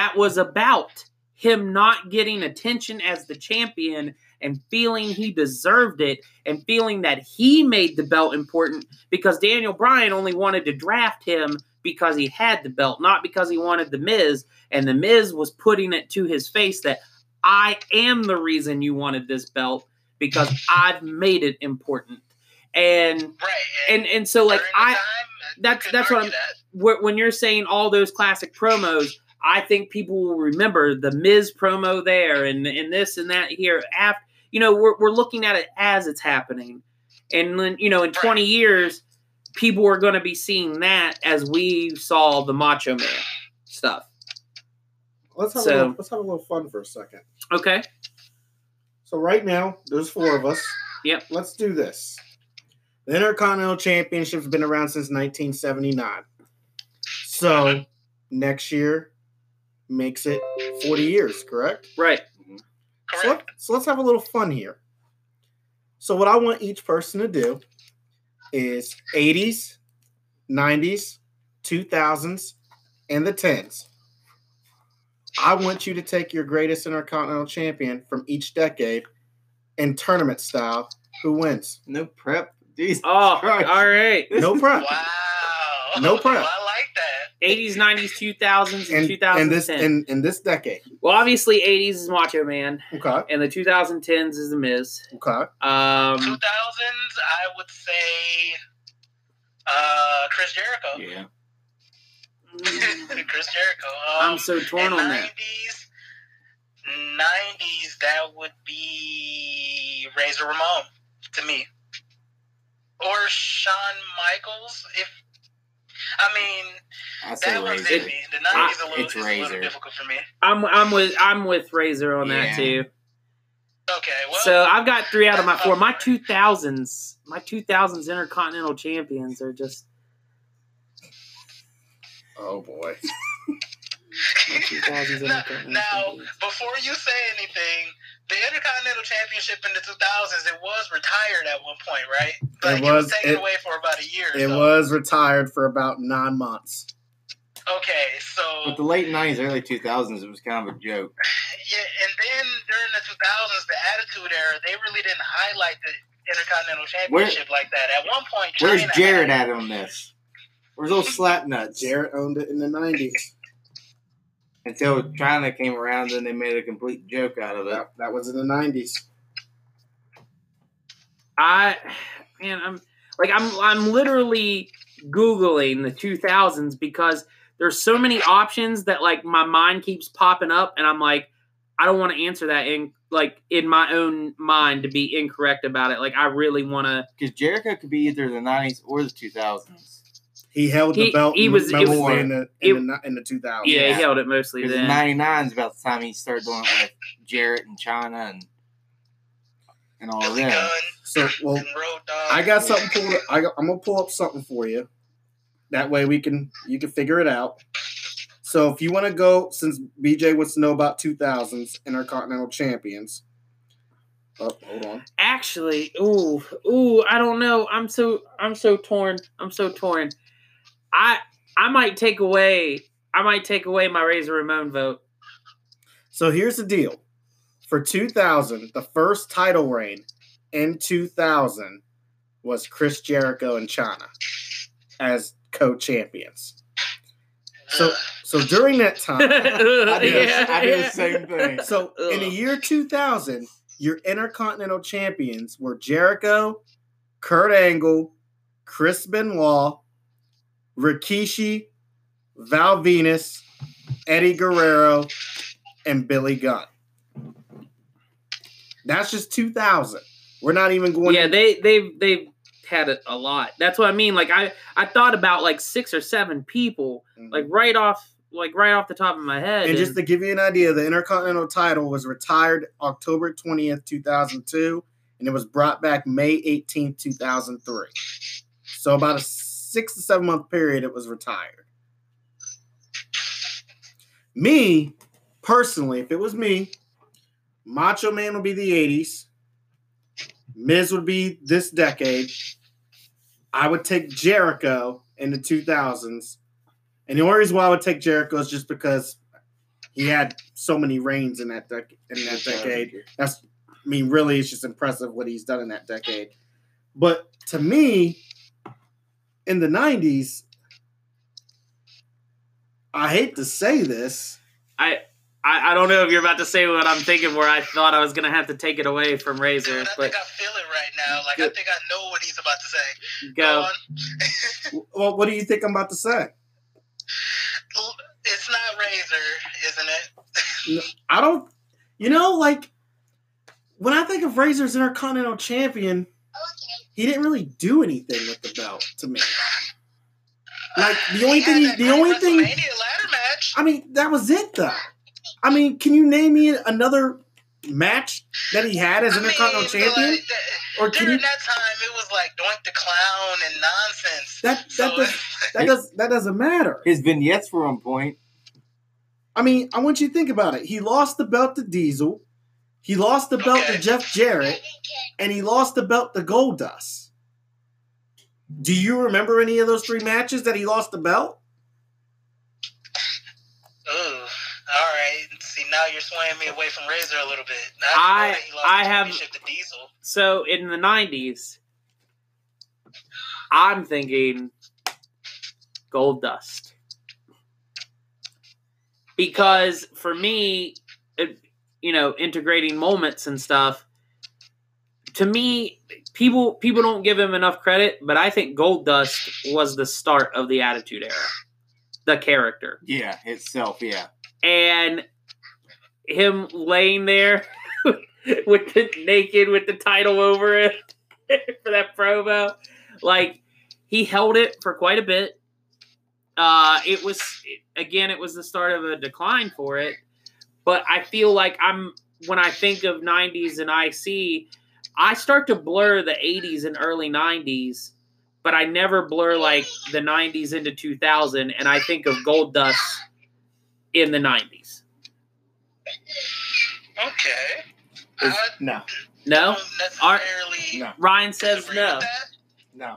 him not getting attention as the champion and feeling he deserved it and feeling that he made the belt important because Daniel Bryan only wanted to draft him because he had the belt, not because he wanted The Miz. And The Miz was putting it to his face that I am the reason you wanted this belt because I've made it important. And Right. and so like during the time, that's you could what I'm argue that. when you're saying all those classic promos, I think people will remember the Miz promo there and this and that here. After we're looking at it as it's happening, and then in 20 years, people are going to be seeing that as we saw the Macho Man stuff. Let's have a little fun for a second. Okay. So right now, there's 4 of us. Yep. Let's do this. The Intercontinental Championship's been around since 1979. So next year makes it 40 years, correct? Right. Correct. So let's have a little fun here. So what I want each person to do is 80s, 90s, 2000s, and the 10s. I want you to take your greatest Intercontinental Champion from each decade and tournament style. Who wins? No prep. Jesus Oh, Christ. all right. No prep. Wow. No prep. I like that. 80s, 90s, 2000s, and 2010s. In this decade. Well, obviously, 80s is Macho Man, Okay. and the 2010s is The Miz. Okay. 2000s, I would say Chris Jericho. Yeah. Chris Jericho. I'm so torn and on that. 90s, that would be Razor Ramon to me. Or Shawn Michaels. I say that one's Razor. iffy. The 90s is a It's little Razor. difficult for me. I'm with Razor on that Yeah. too. Okay, well. So I've got 3 out of my 4. My 2000s Intercontinental Champions are just. Oh boy. My 2000s Intercontinental Now, Champions. before you say anything, the Intercontinental Championship in the 2000s, it was retired at one point, right? Like, it was taken away for about a year. It was retired for about 9 months. Okay, so. But the late 90s, early 2000s, it was kind of a joke. Yeah, and then during the 2000s, the Attitude Era, they really didn't highlight the Intercontinental Championship like that. At one point, Where's China Jarrett had at on this? Where's those slap nuts? Jarrett owned it in the 90s. Until China came around, then they made a complete joke out of it. That was in the 90s. I'm literally Googling the 2000s because there's so many options that like my mind keeps popping up, and I'm like, I don't want to answer that in my own mind to be incorrect about it. Like I really want to. Because Jericho could be either the 90s or the 2000s. He held the belt he was- mostly in the 2000s. Yeah, Yeah. he held it mostly Because then. 99 is about the time he started doing it with Jarrett and China and all of Billy them. Gunn So, well, and Road Dogg. I got something pulled. I'm gonna pull up something for you. That way you can figure it out. So if you want to go, since BJ wants to know about 2000s Intercontinental Champions. Oh, hold on. Actually, ooh, I don't know. I'm so torn. I might take away my Razor Ramon vote. So here's the deal. For 2000, the first title reign in 2000 was Chris Jericho and China as co-champions. So during that time, I do the same thing. so in the year 2000, your Intercontinental Champions were Jericho, Kurt Angle, Chris Benoit, Rikishi, Val Venus, Eddie Guerrero, and Billy Gunn. That's just 2000. We're not even going. Yeah, they've had it a lot. That's what I mean. Like I thought about like 6 or 7 people, like right off the top of my head. And just to give you an idea, the Intercontinental title was retired October 20th, 2002, and it was brought back May 18th, 2003. So about a 6 to 7 month period, it was retired. Me, personally, if it was me, Macho Man would be the 80s. Miz would be this decade. I would take Jericho in the 2000s. And the only reason why I would take Jericho is just because he had so many reigns in that decade. Really, it's just impressive what he's done in that decade. But to me, in the 90s, I hate to say this. I don't know if you're about to say what I'm thinking, where I thought I was going to have to take it away from Razor. Dude, I but think I feel it right now. Like, I think I know what he's about to say. Go. On. Well, what do you think I'm about to say? It's not Razor, isn't it? I don't... when I think of Razor's Intercontinental Champion, he didn't really do anything with the belt to me. Like, the only thing... WrestleMania ladder match. That was it, though. Can you name me another match that he had as Intercontinental Champion? During that time, it was like Doink the Clown and nonsense. That doesn't matter. His vignettes were on point. I want you to think about it. He lost the belt to Diesel. He lost the belt to Jeff Jarrett. And he lost the belt to Goldust. Do you remember any of those 3 matches that he lost the belt? Ooh. All right. See, now you're swaying me away from Razor a little bit. I have the Diesel. So in the 90s, I'm thinking Goldust, because for me, integrating moments and stuff. To me, people don't give him enough credit, but I think Goldust was the start of the Attitude Era, the character. Yeah, itself. Yeah. And him laying there with the title over it for that promo, like, he held it for quite a bit. It was the start of a decline for it, but I feel like when I think of 90s and IC, I start to blur the 80s and early 90s, but I never blur like the 90s into 2000, and I think of Goldust in the 90s. Okay. No. No? Necessarily. No. Ryan says no. No.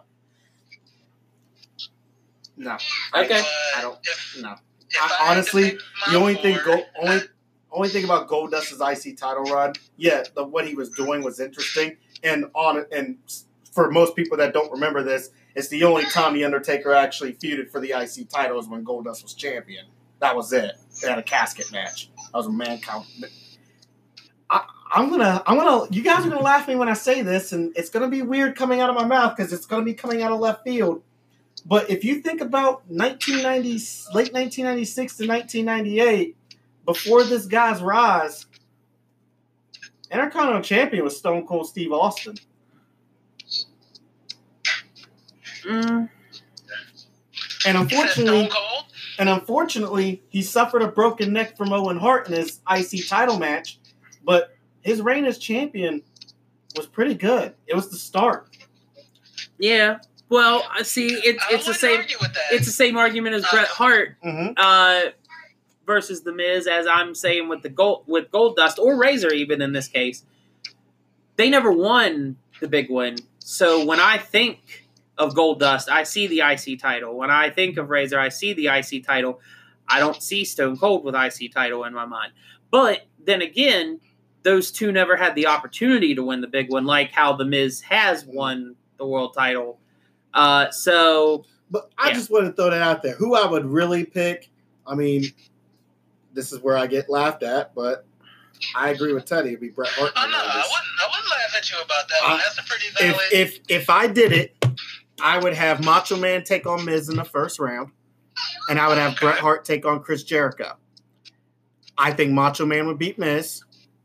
No. Okay. I don't. No. Honestly, the only thing about Goldust's IC title run, what he was doing was interesting, and for most people that don't remember this, it's the only time the Undertaker actually feuded for the IC title is when Goldust was champion. That was it. They had a casket match. That was a man count. You guys are gonna laugh at me when I say this, and it's gonna be weird coming out of my mouth because it's gonna be coming out of left field. But if you think about late 1996 to 1998, before this guy's rise, Intercontinental Champion was Stone Cold Steve Austin. And unfortunately, he suffered a broken neck from Owen Hart in his IC title match, but his reign as champion was pretty good. It was the start. Yeah. Well, see, it's the same. It's the same argument as Bret Hart versus The Miz, as I'm saying with Goldust or Razor, even in this case. They never won the big one. So when I think of Goldust, I see the IC title. When I think of Razor, I see the IC title. I don't see Stone Cold with IC title in my mind. But then again, those two never had the opportunity to win the big one, like how The Miz has won the world title. But I just want to throw that out there. Who I would really pick, this is where I get laughed at, but I agree with Teddy. It'd be Bret Hart. Oh, no, I wouldn't laugh at you about that one. That's a pretty valid... If I did it, I would have Macho Man take on Miz in the first round, and I would have Bret Hart take on Chris Jericho. I think Macho Man would beat Miz.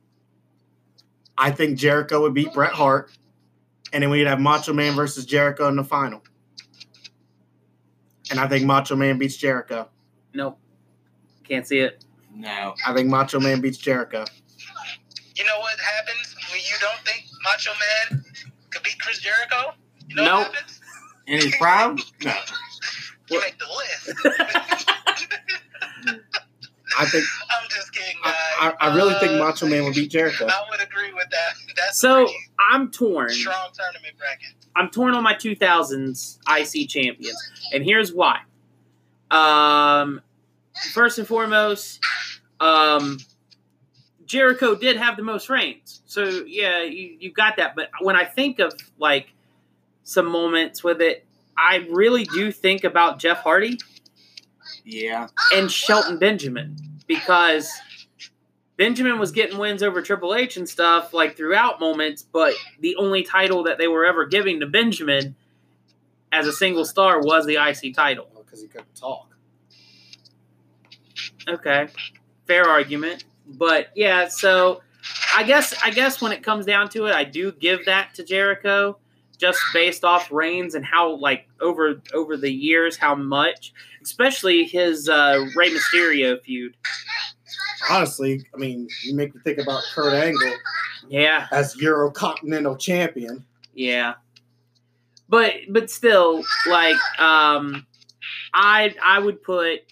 I think Jericho would beat Bret Hart. And then we'd have Macho Man versus Jericho in the final. And I think Macho Man beats Jericho. Nope. Can't see it. No. I think Macho Man beats Jericho. You know what happens when you don't think Macho Man could beat Chris Jericho? You know what happens? In his prime? No. You make the list. I'm just kidding, guys. I really think Macho Man would beat Jericho. I would agree with that. I'm torn. Strong tournament bracket. I'm torn on my 2000s IC champions, and here's why. First and foremost, Jericho did have the most reigns, so yeah, you got that. But when I think of like some moments with it, I really do think about Jeff Hardy Yeah. and Shelton Benjamin, because Benjamin was getting wins over Triple H and stuff like throughout moments, but the only title that they were ever giving to Benjamin as a single star was the IC title. Because he couldn't talk. Okay, fair argument, but yeah. So I guess when it comes down to it, I do give that to Jericho, just based off reigns and how like over the years, how much, especially his Rey Mysterio feud. Honestly, I mean, you make me think about Kurt Angle Yeah, as Eurocontinental champion. yeah, but still, like I would put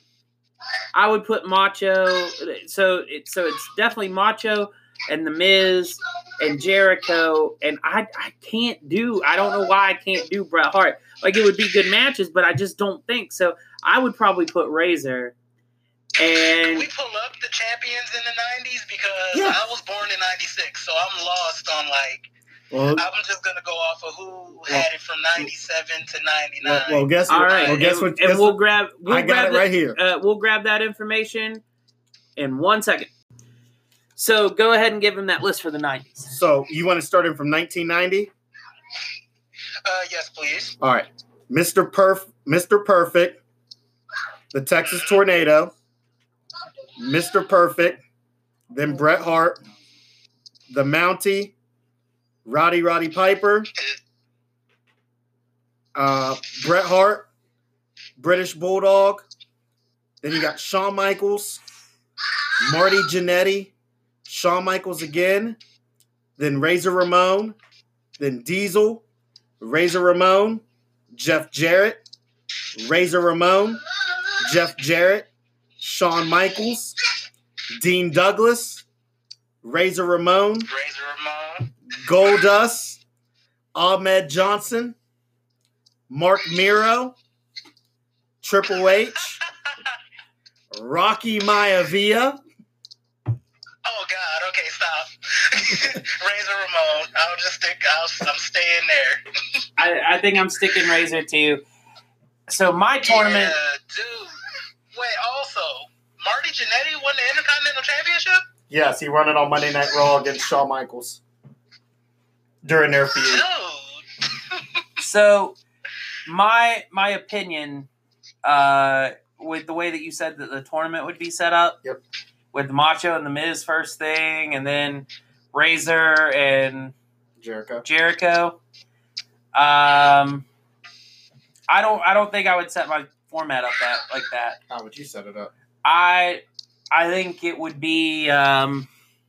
Macho. So it's definitely Macho and The Miz and Jericho, and I don't know why I can't do Bret Hart. Like, it would be good matches, but I just don't think so. I would probably put Razor. Can And we pull up the champions in the 90s? Because Yeah. I was born in 96, so I'm lost on, like, Well, I'm just going to go off of who had it from 97 to 99. well, guess all what? right, Well, guess and, what? and guess we'll what? grab. I got it right here. We'll grab that information in 1 second. So go ahead and give him that list for the 90s. So you want to start him from 1990? Yes, please. All right, Mr. Perfect, the Texas Tornado, Mr. Perfect, then Bret Hart, the Mountie, Roddy Piper, Bret Hart, British Bulldog. Then you got Shawn Michaels, Marty Jannetty, Shawn Michaels again, then Razor Ramon, then Diesel, Razor Ramon, Jeff Jarrett, Razor Ramon, Jeff Jarrett, Shawn Michaels, Dean Douglas, Razor Ramon, Razor Ramon. Goldust, Ahmed Johnson, Mark Miro, Triple H, Rocky Maivia. Oh, God. Okay, stop. Razor Ramon. I'm staying there. I think I'm sticking Razor too. So my tournament. Yeah, dude. Wait, also, Marty Jannetty won the Intercontinental Championship? Yes, he won it on Monday Night Raw against Shawn Michaels during their feud. Dude. So my opinion, with the way that you said that the tournament would be set up. Yep. With Macho and The Miz first thing, and then Razor and Jericho. I don't think I would set my format up like that. How would you set it up? I think it would be. I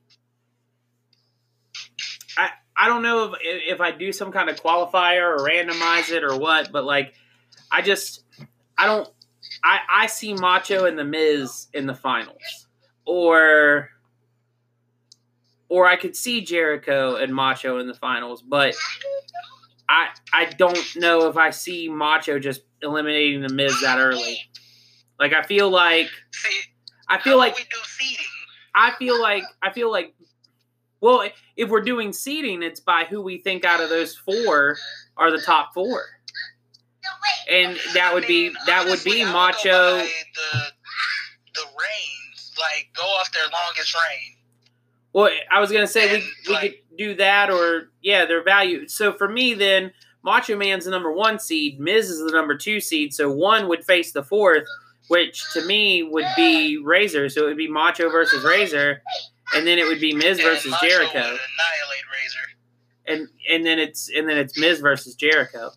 don't know if I do some kind of qualifier or randomize it or what, but like I see Macho and The Miz in the finals, or I could see Jericho and Macho in the finals, but I don't know if I see Macho just eliminating The Miz that early. Like I feel like we do seeding. I feel like well, if we're doing seeding, it's by who we think out of those four are the top four. And that would be honestly, I would Macho. go by the reigns, like go off their longest reign. Well, I was gonna say And, we could do that, or their value. So for me, then Macho Man's the number 1 seed, Miz is the number 2 seed. So one would face the fourth, which to me would be Razor. So it would be Macho versus Razor, and then it would be Miz versus Macho Jericho, would annihilate Razor. and then it's Miz versus Jericho.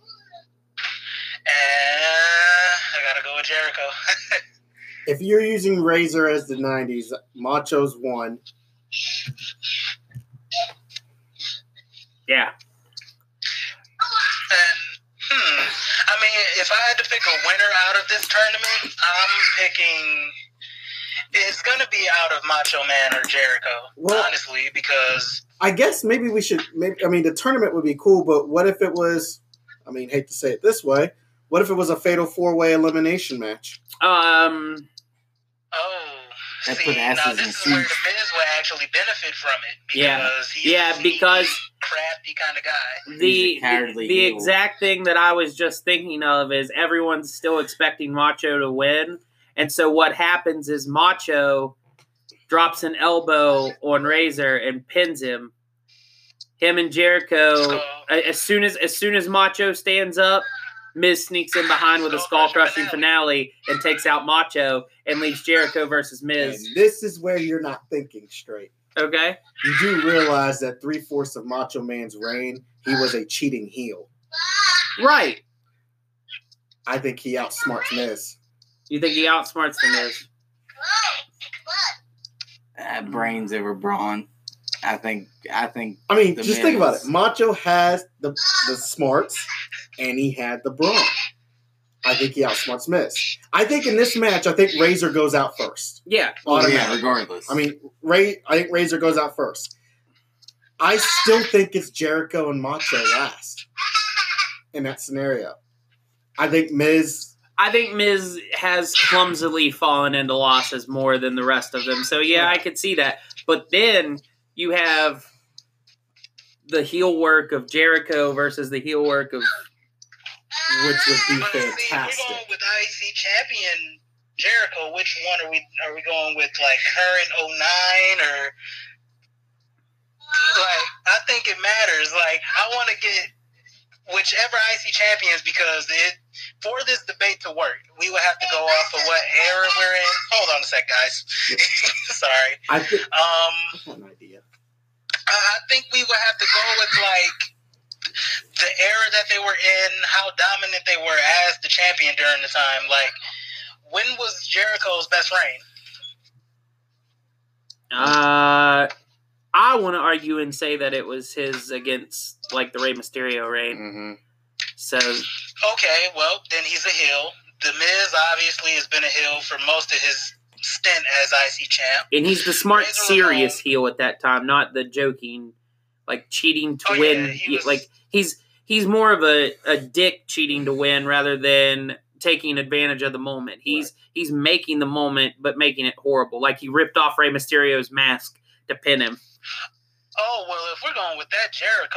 I gotta go with Jericho. If you're using Razor as the 90s, Macho's 1. Yeah. And I mean, if I had to pick a winner out of this tournament, I'm picking. It's gonna be out of Macho Man or Jericho, Well, honestly, because I guess maybe we should. The tournament would be cool, but what if it was? Hate to say it this way. What if it was a fatal 4-way elimination match? Oh, That see, put now asses in this is where the seats. Miz would actually benefit from it Yeah. because he's Yeah, a sneaky, because crafty kind of guy. the He's a cowardly the heel. exact thing that I was just thinking of is everyone's still expecting Macho to win, and so what happens is Macho drops an elbow on Razor and pins him. Him and Jericho. As soon as Macho stands up, Miz sneaks in behind with a skull-crushing finale and takes out Macho and leaves Jericho versus Miz. And this is where you're not thinking straight. Okay? You do realize that 3/4 of Macho Man's reign, he was a cheating heel. Right. I think he outsmarts Miz. You think he outsmarts the Miz? Brains over brawn. I think. Just The think about Miz. it. Macho has the smarts, and he had the brawn. I think he outsmarts Miz. I think in this match, Razor goes out first. Yeah. Oh yeah, Automatic. regardless. I think Razor goes out first. I still think it's Jericho and Macho last in that scenario. I think Miz has clumsily fallen into losses more than the rest of them. So, yeah, I could see that. But then you have the heel work of Jericho versus the heel work of... which would be But see, if we're fantastic. going with IC champion Jericho, which one are we going with? Like current 09 or like? I think it matters. Like I want to get whichever IC champions because for this debate to work, we would have to go off of what era we're in. Hold on a sec, guys. Sorry. I think I have an idea. I think we would have to go with like the era that they were in, how dominant they were as the champion during the time. Like, when was Jericho's best reign? I want to argue and say that it was his against, like, the Rey Mysterio reign. Mm-hmm. So, Okay, well, then he's a heel. The Miz obviously has been a heel for most of his stint as IC champ. and he's the smart, Razor serious Ramon. heel at that time, not the joking, like, cheating to Oh, win. yeah, he was- Like, he's more of a dick cheating to win rather than taking advantage of the moment. He's making the moment, but making it horrible. Like, he ripped off Rey Mysterio's mask to pin him. Oh, well, if we're going with that Jericho,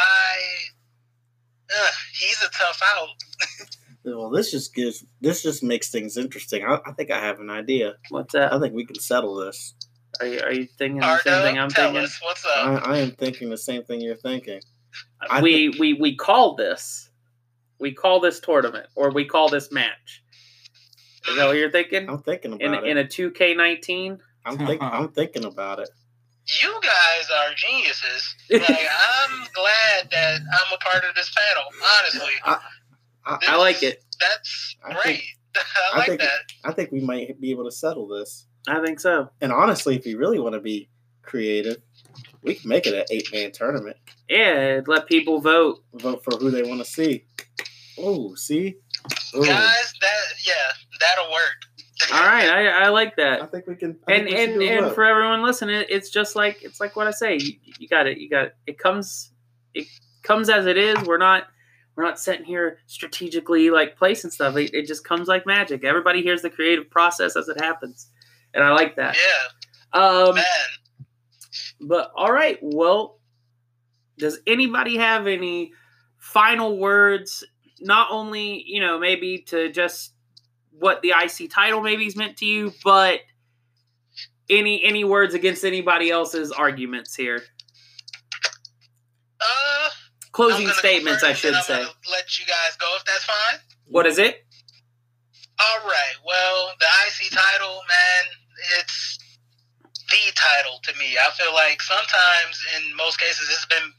he's a tough out. Well, this just makes things interesting. I think I have an idea. What's that? I think we can settle this. Are you thinking the same thing I'm R-Dub, tell thinking? us, what's up? I am thinking the same thing you're thinking. We call this. We call this tournament, or we call this match. Is that what you're thinking? I'm thinking about In it. a 2K19? I'm thinking about it. You guys are geniuses. Like, I'm glad that I'm a part of this panel, honestly. I like it. That's I great. think- I I like think- that. I think we might be able to settle this. I think so. And honestly, if you really want to be creative, we can make it an 8-man tournament. Yeah, let people vote. Vote for who they want to see. Oh, see? Ooh. Guys, that'll work. All right, I like I that. think we can. I And think we should do a and vote. for everyone listening, it's like what I say. You got it. It comes as it is. We're not sitting here strategically like placing stuff. It just comes like magic. Everybody hears the creative process as it happens, and I like that. Yeah, man. But all right, well, does anybody have any final words? Not only maybe to just what the IC title maybe is meant to you, but any words against anybody else's arguments here? Closing I'm gonna statements, go I first, should and say. I'm gonna let you guys go if that's fine. What is it? All right. Well, the IC title, man, it's the title to me. I feel like sometimes, in most cases, it's been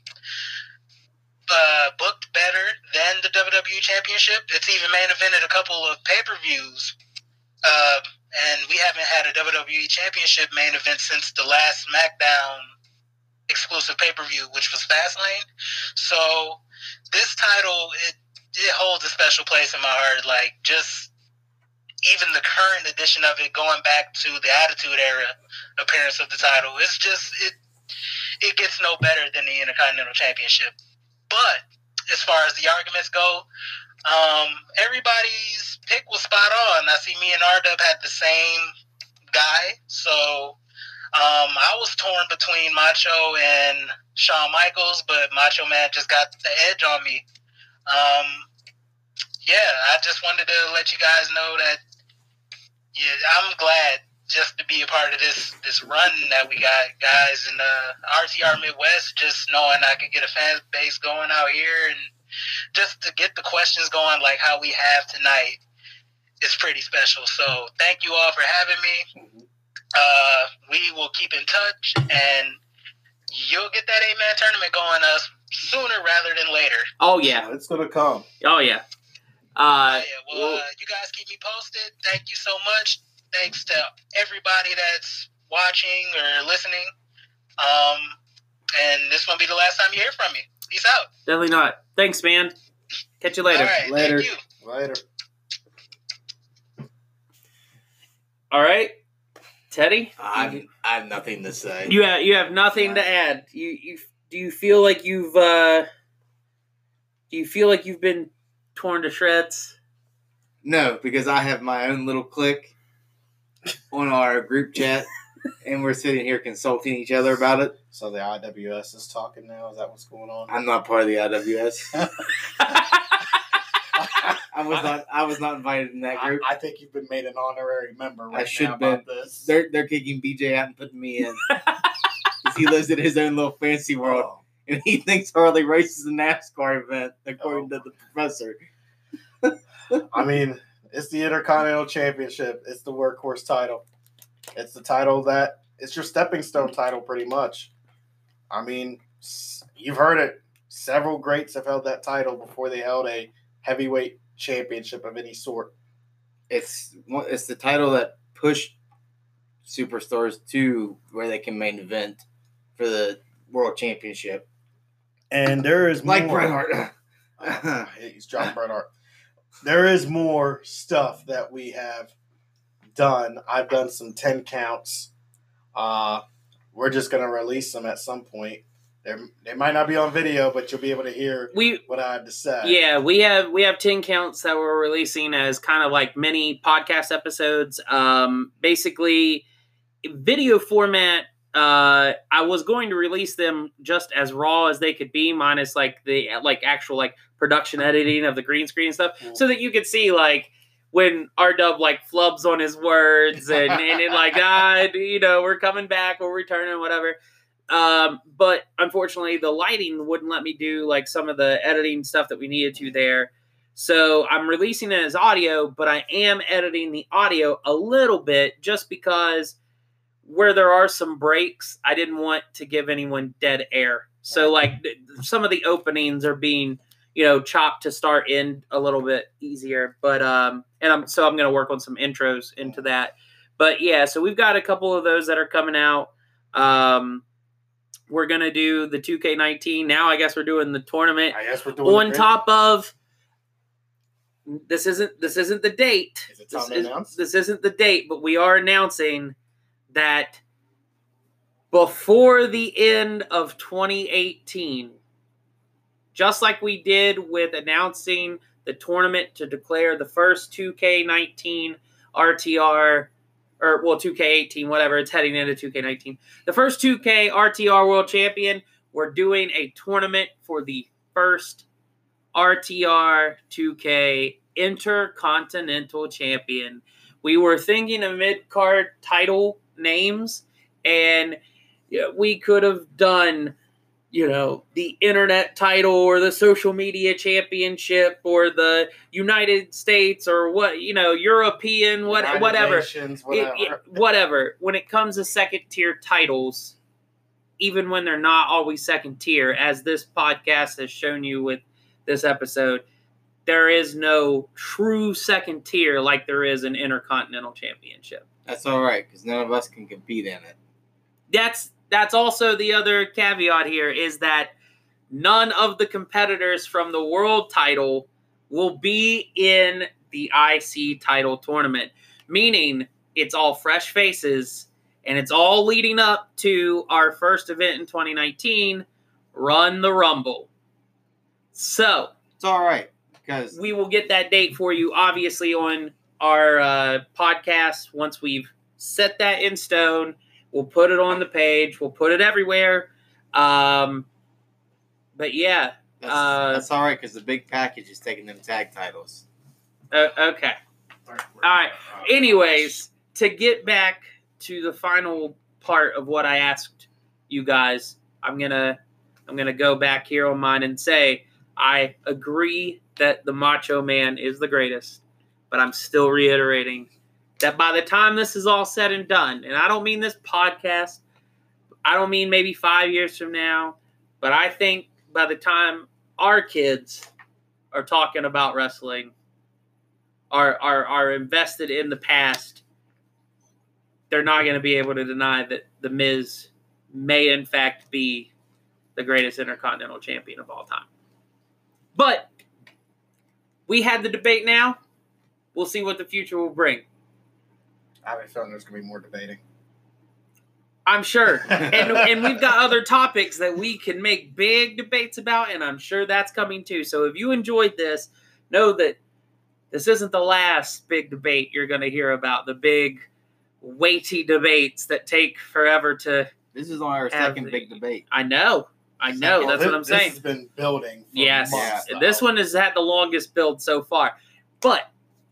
booked better than the WWE Championship. It's even main evented a couple of pay-per-views. And we haven't had a WWE Championship main event since the last SmackDown exclusive pay-per-view, which was Fastlane. So this title, it holds a special place in my heart. Like, just even the current edition of it, going back to the Attitude Era appearance of the title, it's just it gets no better than the Intercontinental Championship. But as far as the arguments go, everybody's pick was spot on. I see me and R-Dub had the same guy. So I was torn between Macho and Shawn Michaels, but Macho Man just got the edge on me. I just wanted to let you guys know that I'm glad just to be a part of this run that we got, guys. And RTR Midwest, just knowing I could get a fan base going out here and just to get the questions going like how we have tonight is pretty special. So thank you all for having me. We will keep in touch, and you'll get that 8-man tournament going sooner rather than later. Oh, yeah. It's going to come. Oh, yeah. You guys keep me posted. Thank you so much. Thanks to everybody that's watching or listening. And this won't be the last time you hear from me. Peace out. Definitely not. Thanks, man. Catch you later. All right, Later. Thank you. Later. All right. Teddy? I have nothing to say. You have nothing to add. Do you feel like you've been torn to shreds? No, because I have my own little clique on our group chat, and we're sitting here consulting each other about it. So the IWS is talking now? Is that what's going on? I'm not part of the IWS. I was not invited in that group. I think you've been made an honorary member right I should now have been. about this. They're kicking BJ out and putting me in. Because he lives in his own little fancy world. Oh. And he thinks Harley Race is a NASCAR event, according to the professor. I mean, it's the Intercontinental Championship. It's the workhorse title. It's the title that it's your stepping stone title, pretty much. I mean, you've heard it. Several greats have held that title before they held a heavyweight championship of any sort. It's the title that pushed superstars to where they can main event for the world championship. And there is Like more. Bret Hart. He's John Bret Hart. There is more stuff that we have done. I've done some 10 counts. We're just going to release them at some point. They might not be on video, but you'll be able to hear what I have to say. Yeah, we have 10 counts that we're releasing as kind of like mini podcast episodes. Basically, video format. I was going to release them just as raw as they could be, minus like the actual production editing of the green screen and stuff, so that you could see when R-Dub flubs on his words and we're coming back, we're returning, whatever. But unfortunately, the lighting wouldn't let me do some of the editing stuff that we needed to there. So I'm releasing it as audio, but I am editing the audio a little bit just because where there are some breaks, I didn't want to give anyone dead air. So some of the openings are being, chopped to start in a little bit easier. But I'm going to work on some intros into that. But yeah, so we've got a couple of those that are coming out. We're going to do the 2K19. Now I guess we're doing the tournament. I guess we're doing on top of this isn't the date. Is it time to announce? This isn't the date, but we are announcing that before the end of 2018, just like we did with announcing the tournament to declare the first 2K19 RTR, 2K18, whatever, it's heading into 2K19. The first 2K RTR World Champion, we're doing a tournament for the first RTR 2K Intercontinental Champion. We were thinking of mid-card title names, and we could have done, the internet title or the social media championship or the United States or European, whatever. Whatever. When it comes to second-tier titles, even when they're not always second-tier, as this podcast has shown you with this episode, there is no true second-tier like there is an Intercontinental Championship. That's all right, because none of us can compete in it. That's also the other caveat here, is that none of the competitors from the world title will be in the IC title tournament, meaning it's all fresh faces, And it's all leading up to our first event in 2019, Run the Rumble. So It's all right because we will get that date for you, obviously, on our podcast. Once we've set that in stone, we'll put it on the page. We'll put it everywhere. But yeah. that's all right because the big package is taking them tag titles. Okay. All right. Anyways, to get back to the final part of what I asked you guys, I'm gonna go back here on mine and say I agree that the Macho Man is the greatest, but I'm still reiterating that by the time this is all said and done, and I don't mean this podcast, I don't mean maybe 5 years from now, but I think by the time our kids are talking about wrestling, are invested in the past, they're not going to be able to deny that The Miz may in fact be the greatest Intercontinental Champion of all time. But we had the debate now. We'll see what the future will bring. I have a feeling there's going to be more debating. I'm sure. And we've got other topics that we can make big debates about, and I'm sure that's coming too. So if you enjoyed this, know that this isn't the last big debate you're going to hear about, the big, weighty debates that take forever to... This is only our second big debate. I know. That's what I'm saying. This has been building for yes. months. Yeah. This one has had the longest build so far. But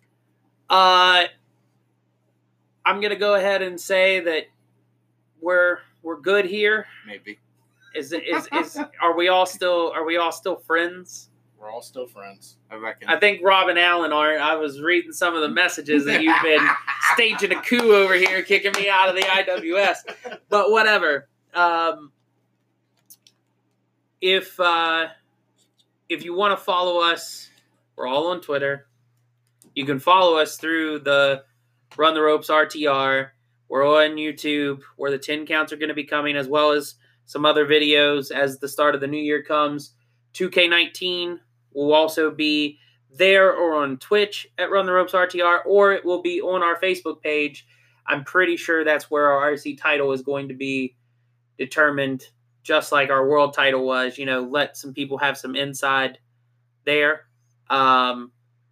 I'm going to go ahead and say that we're good here. Maybe. Are we all still friends? We're all still friends. I reckon. I think Rob and Allen aren't. I was reading some of the messages that you've been staging a coup over here, kicking me out of the IWS. But whatever. If you want to follow us, we're all on Twitter. You can follow us through the Run the Ropes RTR. We're on YouTube, where the 10 counts are going to be coming, as well as some other videos as the start of the new year comes. 2K19 will also be there, or on Twitch at Run the Ropes RTR, or it will be on our Facebook page. I'm pretty sure that's where our RC title is going to be determined, just like our world title was. You know, let some people have some inside there. And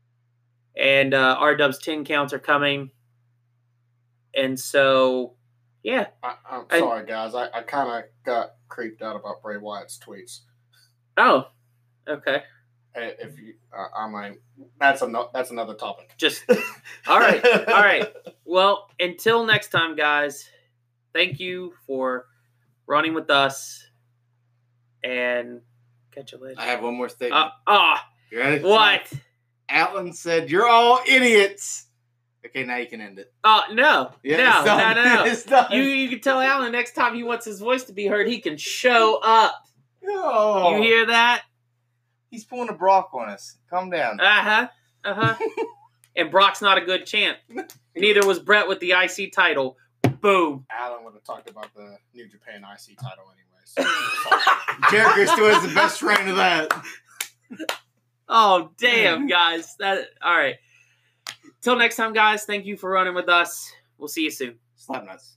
RW's 10 counts are coming. And so, yeah. I'm sorry, guys. I kind of got creeped out about Bray Wyatt's tweets. Oh, okay. If you, I might. That's another topic. Just all right. Well, until next time, guys. Thank you for running with us, and catch you later. I have one more statement. You ready? What? Alan said, "You're all idiots." Okay, now you can end it. Oh no! Yeah, No! It's done. You can tell Alan next time he wants his voice to be heard, he can show up. No. You hear that? He's pulling a Brock on us. Calm down. And Brock's not a good champ. Neither was Brett with the IC title. Boom. Alan would have talked about the New Japan IC title anyway. So Jericho still has the best reign of that. Oh, damn, guys. All right. Till next time, guys, thank you for running with us. We'll see you soon. Slap nuts.